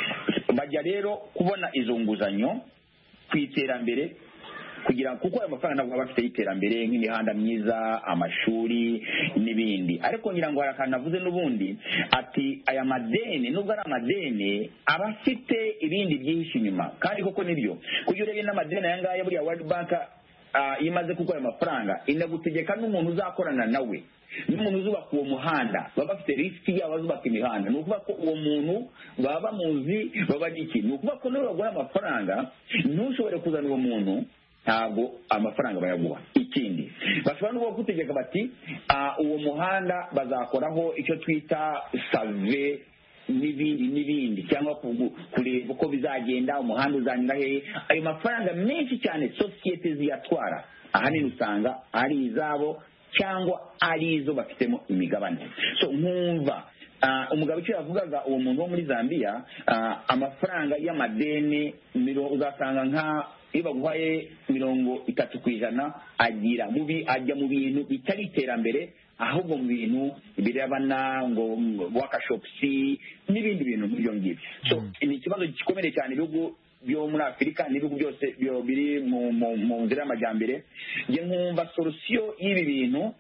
Speaker 4: Bajya rero kubona izo nguzanyo ku iterambere kugira kuko ayo mafaranga ntabwo bafite iterambere nk'imihanda myiza amashuri n'ibindi. Ariko ngira ngo harakana navuze n'ubundi ati aya madeni nubwo ari amadeni aba afite ibindi byinshi inyuma kandi koko nibyo kugira urebye n'amadeni aya ngaya buriya World Bank imaze kuko ayo mafaranga inagutegeka n'umuntu uzakorana nawe n'umuntu uzubaka uwo muhanda baba bafite risiki yabo bazubaka imihanda. Ni ukuvuga ko uwo muntu baba bamuzi baba ari iki. Ni ukuvuga ko nawe baguha amafaranga ntushobore kuzana uwo muntu ntabwo amafaranga bayaguha. Ikindi bashobora no gutegeka bati uwo muhanda bazakoraho icyo twita save n'ibindi n'ibindi cyangwa kureba uko bizagenda umuhanda uzanyura hehe. Ayo mafaranga menshi cyane sosiyete ziyatwara ahanini usanga ari izabo cyangwa ari izo bafitemo imigabane. So nkumva umugabo icyo yavugaga uwo muntu wo muri Zambia amafaranga y'amadeni uzasanga nka iyo baguhaye mirongo itatu ku ijana agira mubi ajya mu bintu bitari iterambere ahubwo mu bintu birebana ngo workshops n'ibindi bintu nk'ibyo ngibyo. So ni ikibazo gikomeye cyane ibihugu byo muri Afrika n'ibihugu byose biri mu nzira y'amajyambere. Nge nkumva solution y'ibi bintu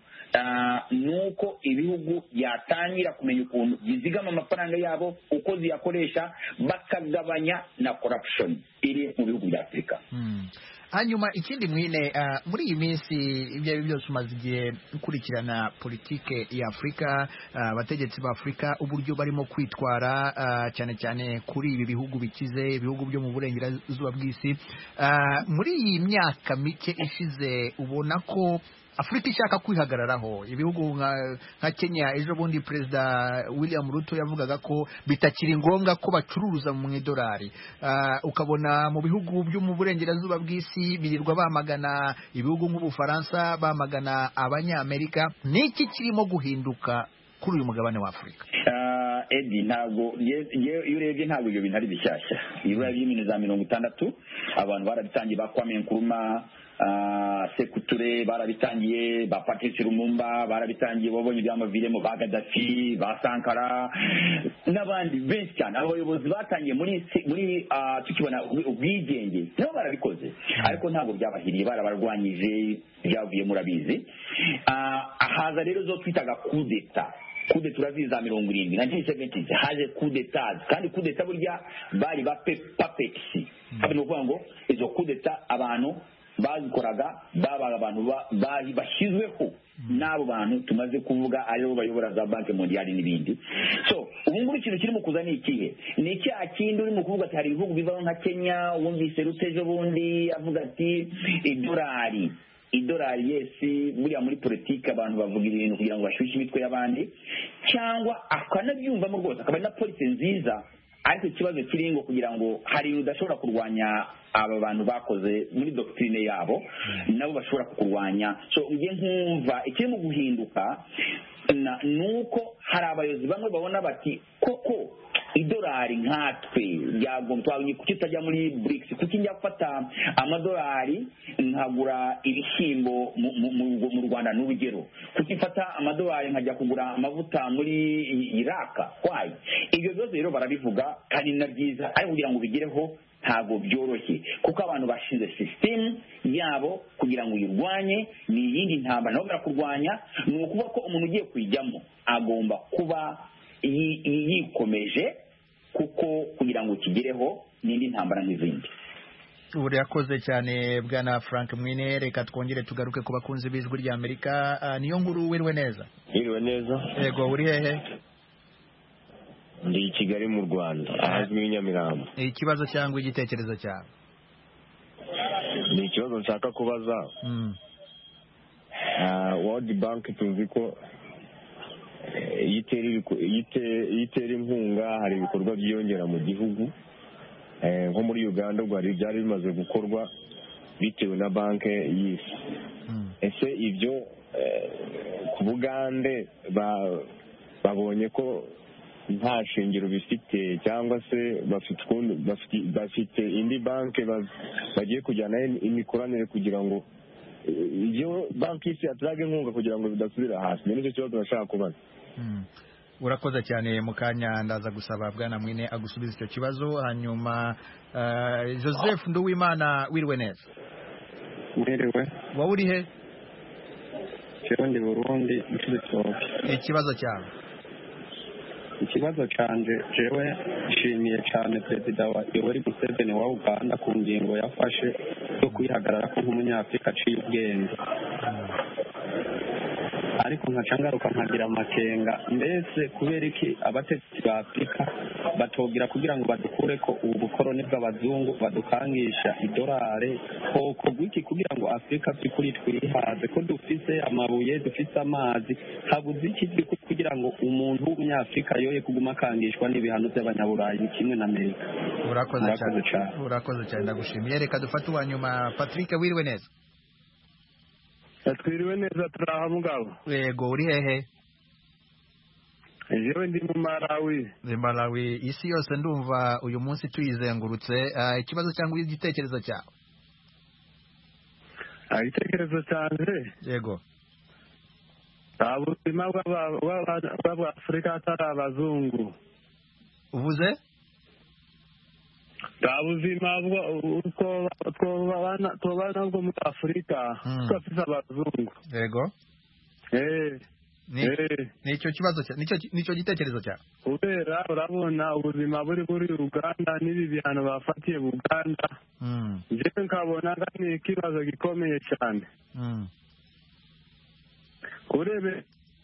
Speaker 4: nuko ibihugu yatangira kumenya ukuntu bizigama amafaranga yabo uko ziyakoresha bakagabanya na corruption iri mu bihugu bya Afrika.
Speaker 1: Hanyuma ikindi Mwine, muri iyi minsi ibyo ari byose umaze igihe ukurikirana politike ya Afrika, abategetsi ba Afrika uburyo barimo kwitwara cyane cyane kuri ibi bihugu bikize ibihugu byo mu burengerazuba bw'isi. Muri iyi myaka mike ishize ubona ko Afrika ishaka kwihagararaho. Ibihugu nka Kenya ejo bundi Perezida William Ruto yavugaga ko bitakiri ngombwa ko bacuruza mu idolari. Uh, ukabona mu bihugu byo mu burengerazuba bw'isi birirwa bamagana ibihugu nk'Ubufaransa bamagana Abanyamerika. Niki kirimo guhinduka kuri uyu mugabane wa Afrika?
Speaker 4: Uh, Edi ntabwo iyo urebye ntabwo ibyo bintu ari bishyashya. Ibura by'ibintu za mirongo itandatu abantu barabitangiye ba Kwame Nkrumah, Uh, Sekuture barabitangiye ba Patrice Lumumba barabitangiye babonye byamaviremo ba Gaddafi ba Sankara n'abandi benshi cyane. Abayobozi batangiye muri muri uh, tukibona ubwigenge nabo barabikoze ariko ntabwo byabahiriye barabarwanyije byavuye murabizi. Uh, haza rero zo twitaga coup d'etat kude turaziza mirongo irindwi nineteen seventies haje coup d'etat kandi coup d'etat burya bari ba papexi kandi nukuvuga ngo izo coup d'etat abantu bazikoraga babaga abantu bari bashyizweho n'abo bantu tumaze kuvuga aribo bayobora za banki mondiale n'ibindi. So ubu ngubu ikintu kirimo kuza ni ikihe? Ni icya kindi urimo kuvuga ati hari ibihugu bivaho nka Kenya wumvise rutejo bundi avuga ati idolari idolari yesi buriya muri politiki abantu bavuga ibintu kugira ngo bashyushye imitwe y'abandi cyangwa akanabyumvamo rwose akaba na polisi nziza. Ariko ikibazo kiri ngo kugira ngo hari udashobora kurwanya aba bantu bakoze muri doctrine yabo nabo bashobora kurwanya. So ngiye nkumva ikirimo guhinduka nuko hari abayobozi bamwe babona bati koko idolari nkatwe byagomba kuki utajya muri BRICS kuki njya gufata amadolari nkagura ibishyimbo mu Rwanda n'urugero kuki mfata amadolari nkajya kugura amavuta muri Iraq kwayi ibyo byose rero barabivuga kandi na byiza ariko kugira ngo bigireho ntabwo byoroshye kuko abantu bashinze system yabo kugira ngo uyirwanye ni iyindi ntambara naho barakurwanya ni ukuvuga ko umuntu ugiye kuyijyamo agomba kuba yikomeje kuko kugira ngo ukigereho n'indi ntambara nk'izindi.
Speaker 1: Uri yakoze cyane bwana Frank Mwine, reka twongere tugaruke ku bakunzi b'ijwi rya Amerika. Uh, niyo nkuru wiriwe neza?
Speaker 11: Wiriwe neza.
Speaker 1: Yego, uri hehe?
Speaker 11: Ndi i Kigali mu Rwanda, ahazwi Nyamirambo.
Speaker 1: Ikibazo cyangwa igitekerezo cyawe?
Speaker 11: Ni ikibazo nshaka kubaza.
Speaker 1: Mm.
Speaker 11: Uh, World Bank tuzi ko yitera inkunga hari ibikorwa byiyongera mu gihugu nko muri Uganda ubwo hari byari bimaze gukorwa bitewe na banki y'isi. Ese ibyo ku Bugande babonye ko nta shingiro bifite cyangwa se bafite indi banki bagiye kujyana imikoranire kugira ngo iyo banki y'isi yatraga inkunga kugira ngo bidasubira hasi? Nicyo kibazo nashaka kubaza.
Speaker 1: Urakoze cyane mu kanya ndaza gusaba bwana Mwine agusubiza icyo kibazo. Hanyuma Joseph Nduwimana, wiriwe neza?
Speaker 12: Wiriwe.
Speaker 1: Wowe uri he?
Speaker 12: Kirundi Burundi Icibitoke.
Speaker 1: Ikibazo cyawe?
Speaker 12: Ikibazo canje jewe nshimiye cyane Perezida wa Yoweri Museveni wa Uganda ku ngingo yafashe yo kwihagarara ko nk'umunyafrika aciye ubwenge, ariko nkaca ngaruka nkagira amakenga mbese kubera iki abategetsi ba Afurika batogira kugira ngo badukure ko ubu bukoroni bw'abazungu badukangisha idolari koko gwiki kugira ngo Afurika by'ukuri twihaze ko dufise amabuye dufise amazi habuze iki kugira ngo umuntu w'umunyafrika yoye kuguma akangishwa n'ibihano by'abanyaburayi kimwe na Amerika.
Speaker 1: Urakoze cyane. Urakoze cyane ndagushimiye. Reka dufate uwa nyuma. Patrick, wiriwe neza?
Speaker 13: Twiriwe neza turaha mugabo.
Speaker 1: Yego, uri hehe?
Speaker 13: Jewe ndi mu Malawi.
Speaker 1: Ndi Malawi. Isi yose ndumva uyu munsi tuyizengurutse. Uh, ikibazo cyangwa igitekerezo cyawe?
Speaker 13: Ah, igitekerezo cyanjye.
Speaker 1: Yego.
Speaker 13: Abuzima bw'Afurika atari abazungu.
Speaker 1: Uvuze?
Speaker 13: Abuzima twobana bwo muri Afurika twafise abazungu.
Speaker 1: Yego.
Speaker 13: Eh.
Speaker 1: Nicyo kibazo cya nicyo gitekerezo cya.
Speaker 13: Kubera urabona ubuzima buri buri Uganda n'ibi bihano bafatiye Uganda.
Speaker 1: Mm.
Speaker 13: Je nkabona ni ikibazo gikomeye cyane.
Speaker 1: Mm.
Speaker 13: Urebe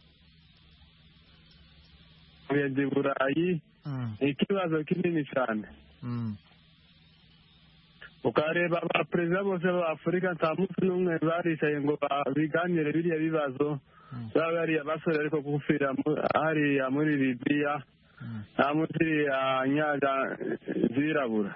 Speaker 13: uyaje Burayi ikibazo kinini cyane.
Speaker 1: Mm.
Speaker 13: Ukareba abaperezida bose b'Afurika nta munsi n'umwe baricaye ngo biganire biriya bibazo baba bariya basore ariko gufira hariya muri Libya nta munsi ya nyanja zirabura.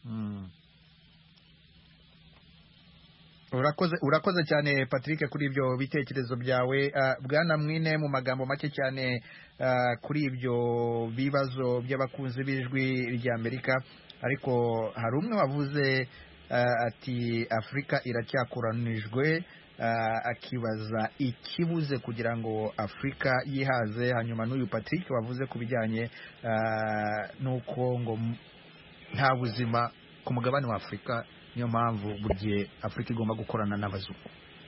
Speaker 1: Urakoze urakoze cyane Patrick kuri ibyo bitekerezo byawe. Uh, bwana Mwine, mu magambo make cyane uh, kuri ibyo bibazo by'abakunzi b'ijwi rya Amerika, ariko hari umwe wavuze uh, ati Afrika iracyakoranijwe, uh, akibaza ikibuze kugira ngo Afrika yihaze. Hanyuma n'uyu Patrick wavuze ku bijyanye uh, nuko ngo nta buzima ku mugabane wa Afrika, niyo mpamvu buri gihe Afurika igomba gukorana n'abazungu.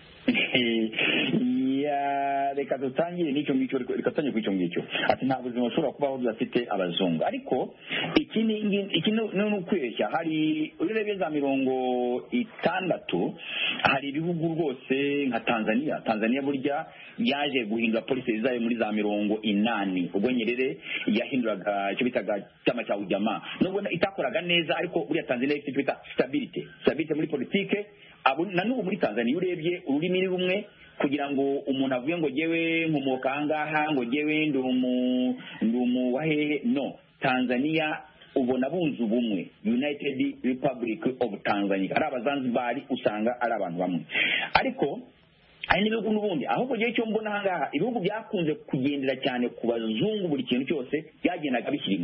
Speaker 4: Reka dutangire n'icyo ngicyo, reka tutangire ku icyo ngicyo. Ati nta buzima bushobora kubaho budafite abazungu, ariko iki ni ukweshya. Hari urebye za mirongo itandatu hari ibihugu rwose nka Tanzania. Tanzania burya yaje guhindura polisi zayo muri za mirongo inani ubwo Nyerere yahinduraga icyo bitaga cyama cya ujama, nubwo itakoraga neza, ariko buriya Tanzania ifite bita stability stability muri politike. Abo na n'ubu muri Tanzania urebye ururimi ni rumwe, kugira ngo umuntu avuye ngo jewe nkomoka ahangaha ngo jewe ndi umu ndi umu wahehe, no. Tanzania ubona bunze ubumwe, United Republic of Tanzania. Ari abazanzibari usanga ari abantu bamwe, ariko hari n'ibihugu n'ubundi ahubwo gihe cyo mbona ahangaha ibihugu byakunze kugendera cyane ku bazungu, buri kintu cyose byagendaga bishyirima.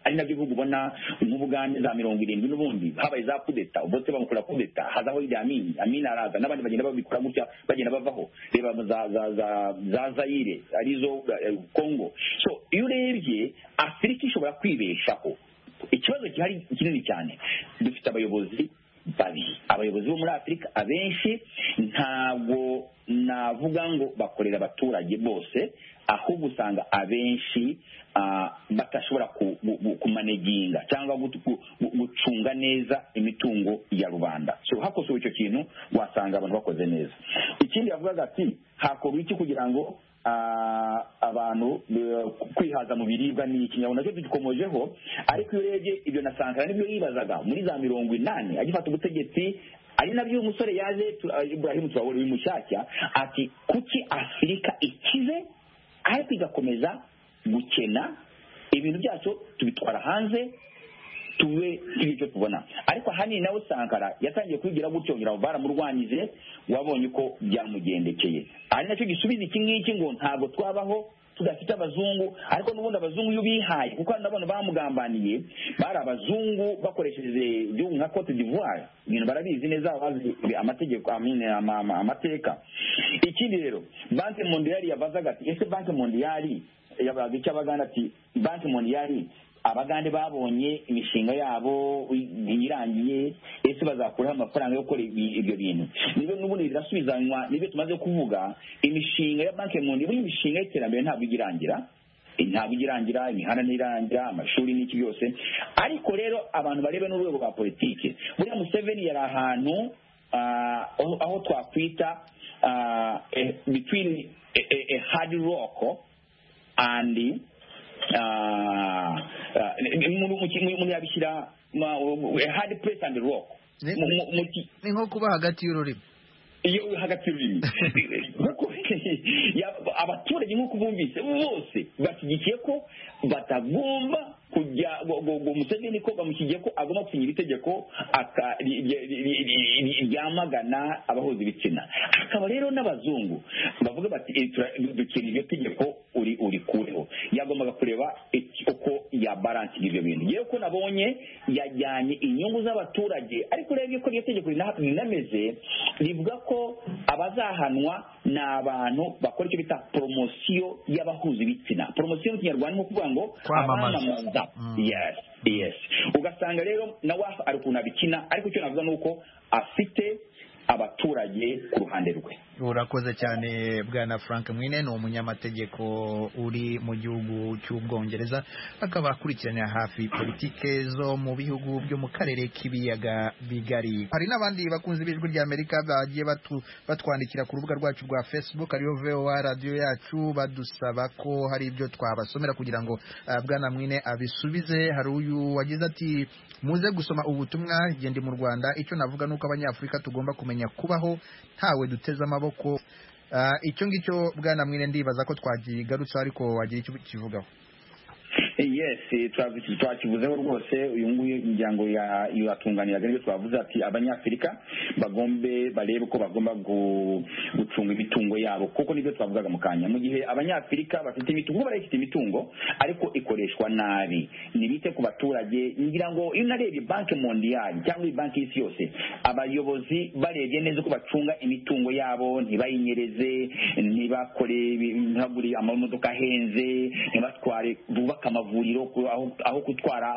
Speaker 4: ari nabyo bihugu ubona nk'Ubugande za mirongo irindwi n'ubundi habaye za kudeta ubwo se bamukora kudeta hazaho Idi Amin Amin araza n'abandi bagenda babikora gutya bagenda bavaho reba za za za za Zaire arizo Congo. So iyo urebye Afurika ishobora kwibeshaho. Ikibazo gihari kinini cyane, dufite abayobozi babi abayobozi bo muri Afurika abenshi ntabwo navuga ngo bakorera abaturage bose, ahubwo usanga abenshi batashobora kumaneginga cyangwa gucunga neza imitungo ya rubanda. So hakosowe icyo kintu wasanga abantu bakoze neza. Ikindi yavugaga ati hakorwa iki kugira ngo abantu kwihaza mu biribwa ni ikinyabona cyo dukomojeho, ariko iyo urebye ibyo na Sankara nibyo yibazaga muri za mirongo inani agifata ubutegetsi, ari nabyo umusore yaje Ibrahim Traoré w'imushyashya ati kuki Afurika ikize ariko igakomeza gukena, ibintu byacu tubitwara hanze tuwe ibyo tubona. Ariko ahanini nawe Sankara yatangiye kwigira gutyo ngira baramurwanyije, wabonye uko byamugendekeye. Ari nacyo gisubiza iki ngiki ngo ntabwo twabaho tudafite abazungu, ariko n'ubundi abazungu iyo bihaye kuko nabone bamugambaniye bari abazungu bakoresheje igihugu nka Cote d'Ivoire, ibintu barabizi neza bazi amategeko amine amateka. Ikindi rero Banki Mondiale yabazaga ati ese Banki Mondiale yabaga icyo abaganda ati Banki Mondiale abagande babonye imishinga yabo irangiye ese bazakuraho amafaranga yo gukora ibyo bintu. Niba n'ubundi birasubizanywa nibyo tumaze kuvuga, imishinga ya Banki Mondiale imishinga y'iterambere ntabwo igirangira ntabwo igirangira imihanda ntirangira amashuri n'iki byose. Ariko rero abantu barebe n'urwego rwa politike, buriya Museveni yari ahantu aho twakwita between a hard rock and umuntu yabishyira hard place and rock,
Speaker 1: ni nko kuba hagati y'ururimi
Speaker 4: iyo hagati y'ururimi abaturage nk'uko bumvise bose bashyigikiye ko batagomba kujya Museveni ko bamushyigiye ko agomba gusinyira itegeko ryamagana abahuza ibitsina. Akaba rero n'abazungu bavuga bati dukeneye iryo tegeko uri urikureho, yagombaga kureba uko yabaranse ibyo bintu. Yewe ko nabonye yajyanye inyungu z'abaturage, ariko rero ko iryo tegeko rinameze rivuga ko abazahanwa ni abantu bakora icyo bita poromosiyo y'abahuza ibitsina. Poromosiyo mu Kinyarwanda ni ukuvuga ngo
Speaker 1: kwamamaza.
Speaker 4: Yes, yes. Ugasanga rero nawe ari ukuntu abikina, ariko icyo navuga ni uko afite abaturage ku ruhande rwe.
Speaker 1: Urakoze cyane Bwana Frank Mwine, ni umunyamategeko uri mu gihugu cy'Ubwongereza, akaba akurikirana hafi politike zo mu bihugu byo mu karere k'ibiyaga bigari. Hari n'abandi bakunze b'ijwi rya Amerika bagiye batwandikira ku rubuga rwacu rwa Facebook ariyo V O A radio yacu, badusaba ko hari ibyo twabasomera kugira ngo uh, Bwana Mwine abisubize. Hari uyu wagize ati muze gusoma ubutumwa gende mu Rwanda, icyo navuga nuko abanyafurika tugomba kumenya kubaho ntawe duteze amaboko. Uh, icyo ngicyo Bwana Mwine ndibaza ko twagigarutse, ariko wagira icyo kivugaho.
Speaker 4: Yes, twakivuzeho rwose. Uyu nguyu imiryango yatunganiraga nibyo twavuze ati abanyafurika bagombe barebe uko bagomba gucunga imitungo yabo, kuko nibyo twavugaga mu kanya. Mu gihe abanyafurika bafite imitungo barayifite imitungo ariko ikoreshwa nabi, nibite ku baturage. Ngira ngo iyo narebye Banki Mondiale cyangwa banki y'isi yose, abayobozi barebye neza ko bacunga imitungo yabo, ntibayinyereze, ntibakore ntibagure amamodoka ahenze, ntibatware bubaka amavuriro aho gutwara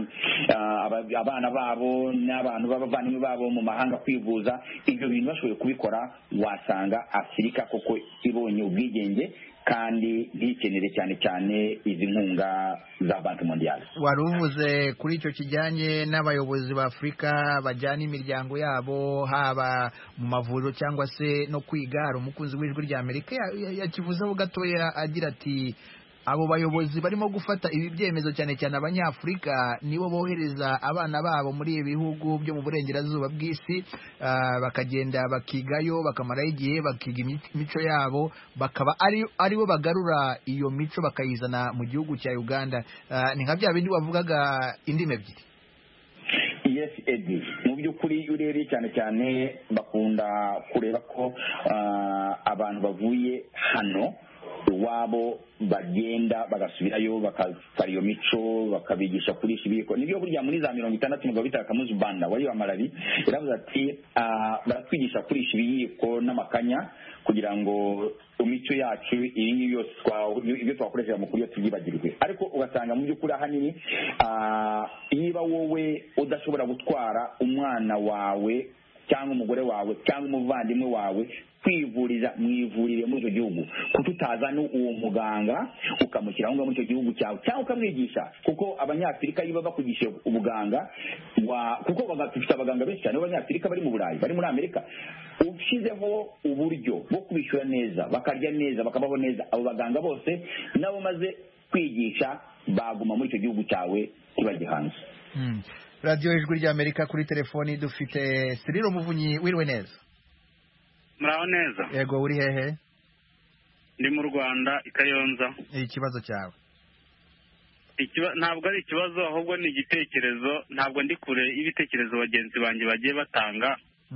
Speaker 4: abana babo n'abantu b'abavandimwe babo mu mahanga kwivuza. Ibyo bintu bashoboye kubikora, wasanga Afurika koko ibonye ubwigenge kandi ntikenere cyane cyane izi nkunga za Banki Mondiale.
Speaker 1: Wari uvuze kuri icyo kijyanye n'abayobozi ba Afurika bajyana imiryango yabo haba mu mavuriro cyangwa se no kwiga. Hari umukunzi w'ijwi rya Amerika yakivuzeho gatoya agira ati abo bayobozi barimo gufata ibi byemezo cyane cyane abanyafurika nibo bohereza abana babo muri ibi bihugu byo mu burengerazuba bw'isi, uh, bakagenda bakigayo bakamaraho igihe bakiga imico yabo, bakaba ari aribo bagarura iyo mico bakayizana mu gihugu cya Uganda. Uh, ni nka bya bindi wavugaga indimi ebyiri.
Speaker 4: Yes, Eddie, mu by'ukuri urebe cyane cyane bakunda kureba ko uh, abantu bavuye hano iwabo bagenda bagasubirayo bakakora iyo mico bakabigisha kurisha ibiko nibyo burya muri za mirongo itandatu umugabo bita Kamuzu Banda wari wa Malawi yaravuze ati baratwigisha kurisha ibiyiko n'amakanya kugira ngo imico yacu iyi ngiyi yose ibyo twakoresheje mu kurya tubyibagirwe ariko ugasanga mu by'ukuri ahanini niba wowe udashobora gutwara umwana wawe cyangwa umugore wawe cyangwa umuvandimwe wawe kwivuriza mu ivuriro muri icyo gihugu kuko utazana uwo muganga ukamushyira aho ngaho muri icyo gihugu cyawe cyangwa ukamwigisha kuko abanyafurika iyo bava kugisha ubuganga kuko dufite abaganga benshi cyane b'abanyafurika bari mu Burayi bari muri Amerika ushyizeho uburyo bwo kubishyura neza bakarya neza bakabaho neza abo baganga bose nabo maze kwigisha baguma muri icyo gihugu cyawe kibajye hanze.
Speaker 1: radiyo ijwi ry'Amerika kuri telefoni dufite Cyril Muvunyi wiriwe neza.
Speaker 14: muraho neza.
Speaker 1: Yego uri hehe?
Speaker 14: ndi mu Rwanda i Kayonza.
Speaker 1: Ikibazo cyawe?
Speaker 14: Ntabwo ari ikibazo ahubwo ni igitekerezo ntabwo ndi kure y'ibitekerezo bagenzi banjye bagiye batanga.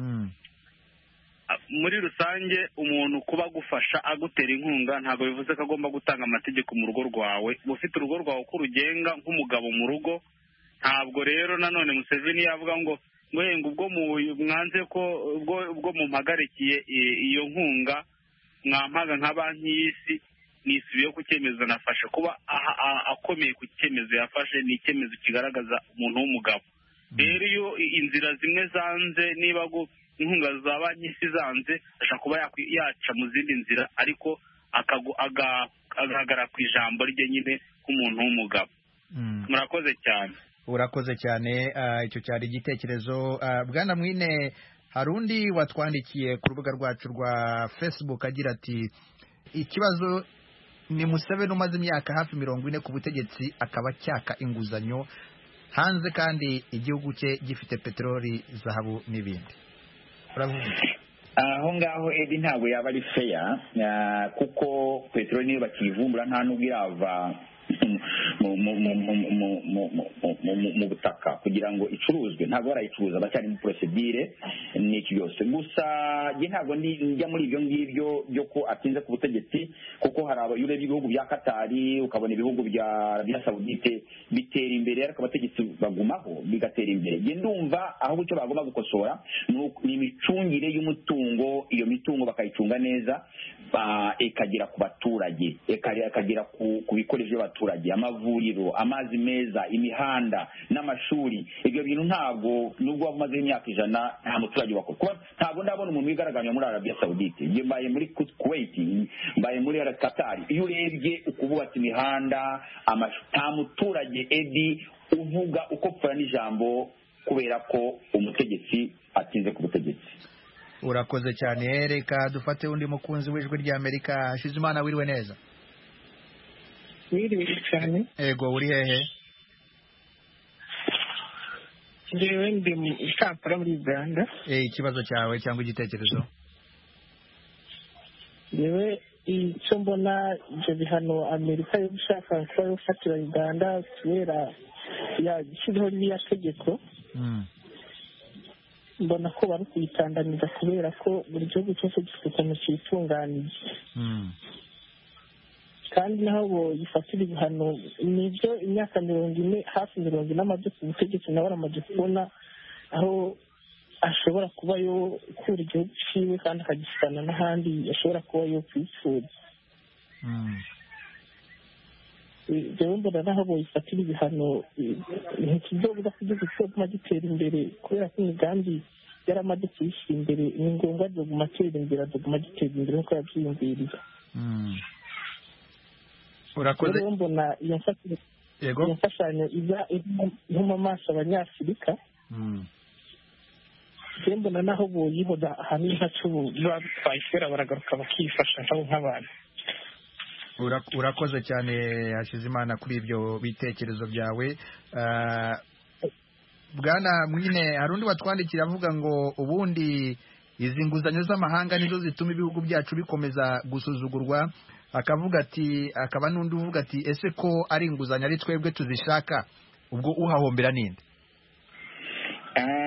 Speaker 14: muri rusange umuntu kuba agufasha agutera inkunga ntabwo bivuze ko agomba gutanga amategeko mu rugo rwawe ufite urugo rwawe uko urugenga nk'umugabo mu rugo. Ntabwo rero nanone Museveni yavuga ngo ngo yenga ubwo mwanze ko ubwo mumpagarikiye iyo nkunga mwampaga nka banki y'isi nisubiye ku cyemezo nafashe kuba akomeye ku cyemezo yafashe ni icyemezo kigaragaza umuntu w'umugabo. Rero iyo inzira zimwe zanze niba inkunga za banki y'isi zanze ashaka kuba yaca mu zindi nzira ariko agaragara ku ijambo rye nyine nk'umuntu w'umugabo. Murakoze cyane.
Speaker 1: Urakoze cyane icyo cyari igitekerezo. Bwana Mwine hari undi watwandikiye ku rubuga rwacu rwa Facebook agira ati ikibazo ni Museveni umaze imyaka hafi mirongo ine ku butegetsi akaba cyaka inguzanyo hanze kandi igihugu cye gifite peteroli zahabu n'ibindi.
Speaker 4: aho ngaho Edi ntabwo yaba ari feya kuko peteroli niyo bakivumbura nta n'ubwo irava mu butaka kugira ngo icuruzwe ntabwo barayicuruza bacyari mu procedure n'iki byose gusa je ntabwo njya muri ibyo ngibyo byo ko atinze ku butegetsi kuko hari abayure b'ibihugu bya Katari ukabona ibihugu bya Arabia Saudite bitera imbere ariko abategetsi bagumaho bigatera imbere. Je ndumva aho icyo bagomba gukosora ni imicungire y'umutungo, iyo mitungo bakayicunga neza ikagira ku baturage ikagira ku bikoresho by'abaturage, amavuriro, amazi meza, imihanda n'amashuri. Ibyo bintu ntabwo nubwo wamaze imyaka ijana nta muturage wakora kuba ntabwo ndabona umuntu wigaraganya muri Arabia Saudite, je mbaye muri Kuwait, mbaye muri Qatar. Iyo urebye ukububatse imihanda nta muturage Edi uvuga uko pfura n'ijambo kubera ko umutegetsi atinze ku butegetsi.
Speaker 1: Urakoze cyane. Reka dufate undi mukunzi w'ijwi ry'Amerika. Hashizimana wiriwe neza?
Speaker 15: Wiriwe cyane.
Speaker 1: Ego uri hehe?
Speaker 15: Njyewe ndi mu Kampala muri Uganda.
Speaker 1: Eh ikibazo cyawe cyangwa igitekerezo?
Speaker 15: Njyewe icyo mbona ibyo bihano Amerika yo gushaka kuba yofatira Uganda kubera yashyizeho ririya tegeko. Mbona ko bari kuyitandamiza kubera ko buri gihugu cyose gifite ukuntu cyitunganije. Kandi naho boyifatira ibihano nibyo imyaka mirongo ine hafi mirongo ine amaze ku butegetsi nawe aramaze kubona aho ashobora kuba yo kura igihugu cyiwe kandi akagisana n'ahandi ashobora kuba yo kwifuza. Jewe mbona naho boyifatira ibihano ntikizobuza ko igihugu cyoguma gitera imbere kubera ko imigambi yaramaze kuyishyira imbere ni ngombwa azoguma atera imbere azoguma gitera imbere nk'uko yabyiyumviriye.
Speaker 1: Urakoze.
Speaker 15: Rero mbona iyo mfashanyo iza iri mu maso abanyafurika. Jewe mbona naho boyihoza ahanini ntaco biba bitwaye kubera baragaruka bakifasha nabo nk'abantu.
Speaker 1: Urakoze cyane Hashizimana kuri ibyo bitekerezo byawe. Bwana Mwine hari undi watwandikira avuga ngo ubundi izi nguzanyo z'amahanga nizo zituma ibihugu byacu bikomeza gusuzugurwa, akavuga ati akaba n'undi uvuga ati ese ko ari inguzanyo ari twebwe tuzishaka ubwo uhahombera ninde?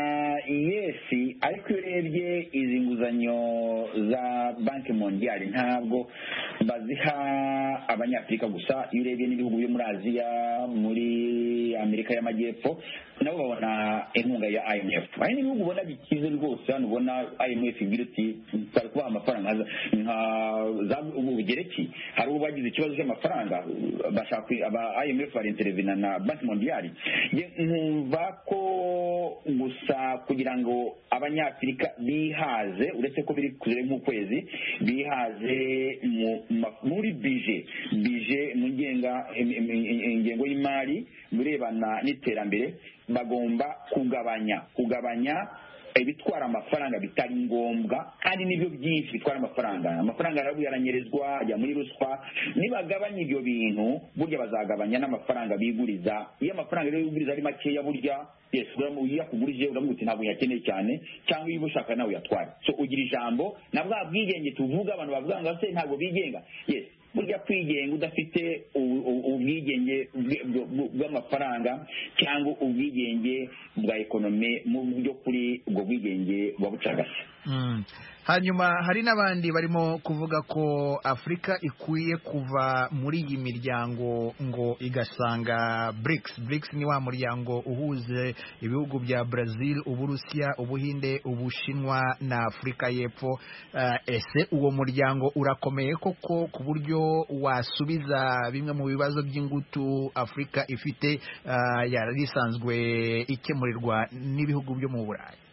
Speaker 4: yesi ariko iyo urebye izi nguzanyo za banki mondiyali ntabwo baziha abanyafurika gusa. iyo urebye n'ibihugu byo muri aziya, muri amerika y'amajyepfo, nabo babona inkunga ya I M F. hari n'ibihugu ubona bikize rwose, hano ubona I M F igira iti twari kubaha amafaranga nka ubugereki, hari ubu bagize ikibazo cy'amafaranga bashaka aba I M F barinterevena na banki mondiyali. nkumva ko gusa kugira ngo abanyafurika bihaze, uretse ko biri kure nk'ukwezi, bihaze muri bije bije mu ngenga ingengo y'imari birebana n'iterambere, bagomba kugabanya kugabanya ibitwara amafaranga bitari ngombwa, kandi nibyo byinshi bitwara amafaranga. amafaranga yaranyerezwa ajya muri ruswa. nibagabanya ibyo bintu burya bazagabanya n'amafaranga biguriza. iyo amafaranga rero biguriza ari makeya, burya yes uyakugurije uravuga uti ntabwo uyakeneye cyane, cyangwa iyo ushaka nawe uyatware. so ugira ijambo na bwa bwigenge tuvuga, abantu bavuga ngo se ntabwo bigenga. yes burya kwigenga udafite ubwigenge bw'amafaranga cyangwa ubwigenge bwa ekonomi mu byo kuri ubwo bwigenge buba bucagase.
Speaker 1: hanyuma hari n'abandi barimo kuvuga ko Afurika ikwiye kuva muri iyi miryango ngo igasanga BRICS. BRICS ni wa muryango uhuze ibihugu bya Brazil, Uburusiya, Ubuhinde, Ubushinwa na Afurika y'Epfo. Uh, ese uwo muryango urakomeye koko ku buryo wasubiza bimwe mu bibazo by'ingutu Afurika ifite uh, yari isanzwe ikemurirwa n'ibihugu byo mu Burayi?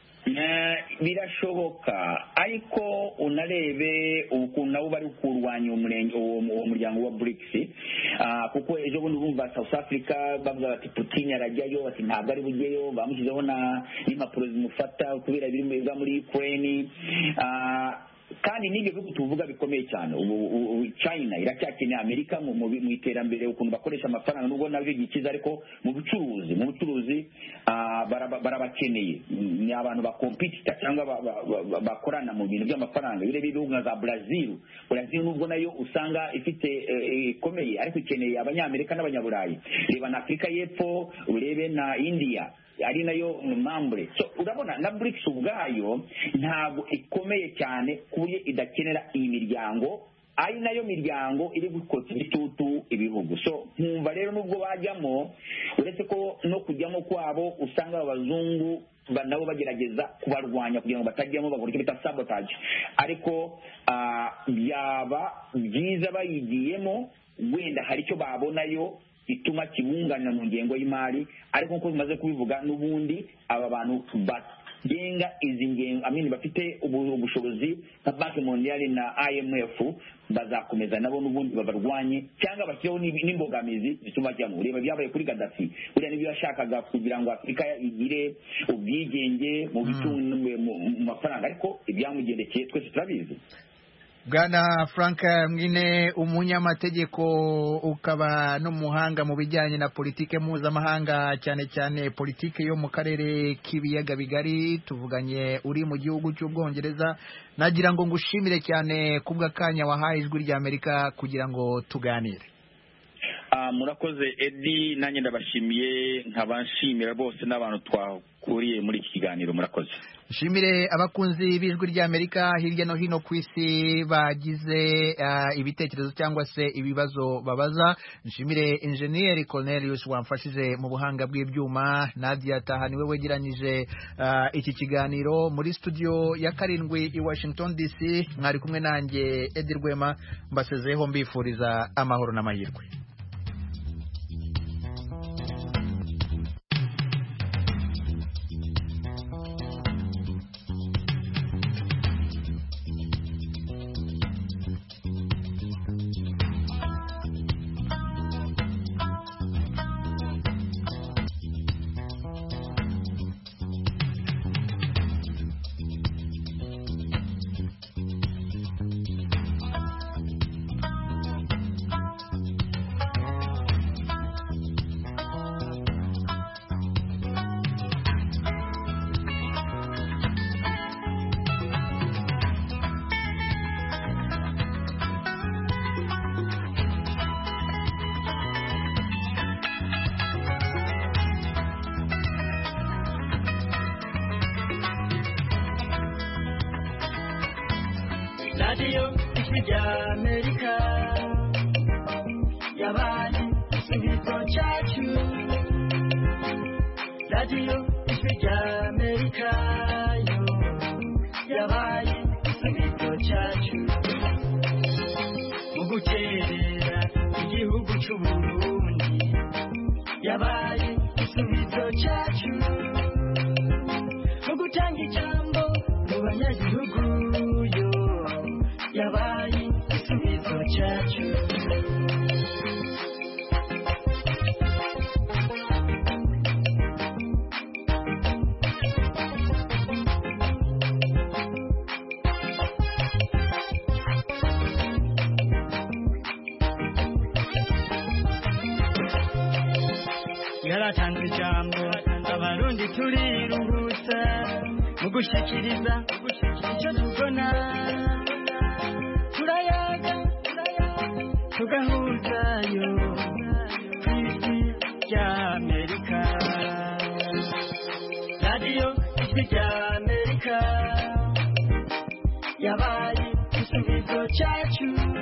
Speaker 4: birashoboka, ariko unarebe ukuntu nabo bari kurwanya umurenge uwo muryango wa BRICS, kuko ejo bundi bumva South Africa bavuga bati Putin arajyayo, ati ntabwo ari bujyeyo, bamushyizeho n'impapuro zimufata kubera biri muri Ukraine. kandi n'ibyo bihugu tuvuga bikomeye cyane, ubu China iracyakeneye Amerika mu iterambere, ukuntu bakoresha amafaranga nubwo nabyo gikiza, ariko mu bucuruzi mu bucuruzi barabakeneye. ni abantu bakompitita cyangwa bakorana mu bintu by'amafaranga. birebe ibihugu nka za Brazil Brazil nubwo nayo usanga ifite ikomeye, ariko ikeneye abanyamerika n'abanyaburayi. reba na Afurika y'Epfo, urebe na India ari nayo membre. So urabona na BRICS ubwayo ntabwo ikomeye cyane kuburyo idakenera iyi miryango, ari nayo miryango iri gukotsa ibitutu ibihugu. So nkumva rero nubwo bajyamo, uretse ko no kujyamo kwabo usanga abazungu nabo bagerageza kubarwanya kugira ngo batajyamo, bakora icyo bita sabotage, ariko byaba byiza bayigiyemo, wenda hari icyo babonayo ituma kibunganira mu ngengo y'imari. ariko nkuko bimaze kubivuga, n'ubundi aba bantu bagenga izi ngengo amini bafite ubushobozi nka banki mondiyali na I M F bazakomeza nabo n'ubundi babarwanye, cyangwa bashyireho n'imbogamizi zituma bajyamo. ureba byabaye kuri Gaddafi, buriya nibyo yashakaga kugira ngo Afurika igire ubwigenge mu mu mafaranga, ariko ibyamugendekeye twese turabizi.
Speaker 1: Bwana Frank Mwine, umunyamategeko ukaba n'umuhanga mu bijyanye na politike mpuzamahanga, cyane cyane politike yo mu karere k'ibiyaga bigari. tuvuganye uri mu gihugu cy'Ubwongereza. nagira ngo ngushimire cyane kubw'akanya wahaye Ijwi ry'Amerika kugira ngo tuganire.
Speaker 4: murakoze Edi, nanjye ndabashimiye, nkaba nshimira bose n'abantu twakuriye muri iki kiganiro. murakoze.
Speaker 1: Nshimire abakunzi b'Ijwi ry'Amerika hirya no hino ku isi bagize uh, ibitekerezo cyangwa se ibibazo babaza. Nshimire Engineer Cornelius wamfashije mu buhanga bw'ibyuma. Nadia Taha niwe wegeranyije uh, iki kiganiro. Muri studio ya karindwi i Washington D C mwari kumwe nanjye Edi Rwema, mbasezeho mbifuriza amahoro n'amahirwe.
Speaker 16: radiyo ijwi rya amerika yabaye igisubizo cyacu radiyo ijwi rya amerika yo yabaye igisubizo cyacu mu gukerera igihugu cy'u Burundi yabaye igisubizo cyacu mu gutanga ijambo mu banyagihugu yo yabaye igisubizo cyacu yaratanze ijambo abarundi turiruhutsa mu gushikiriza icyo tubona turayaga tugahuzayo ku ijwi rya amerika radiyo ijwi rya amerika yabaye igisubizo cyacu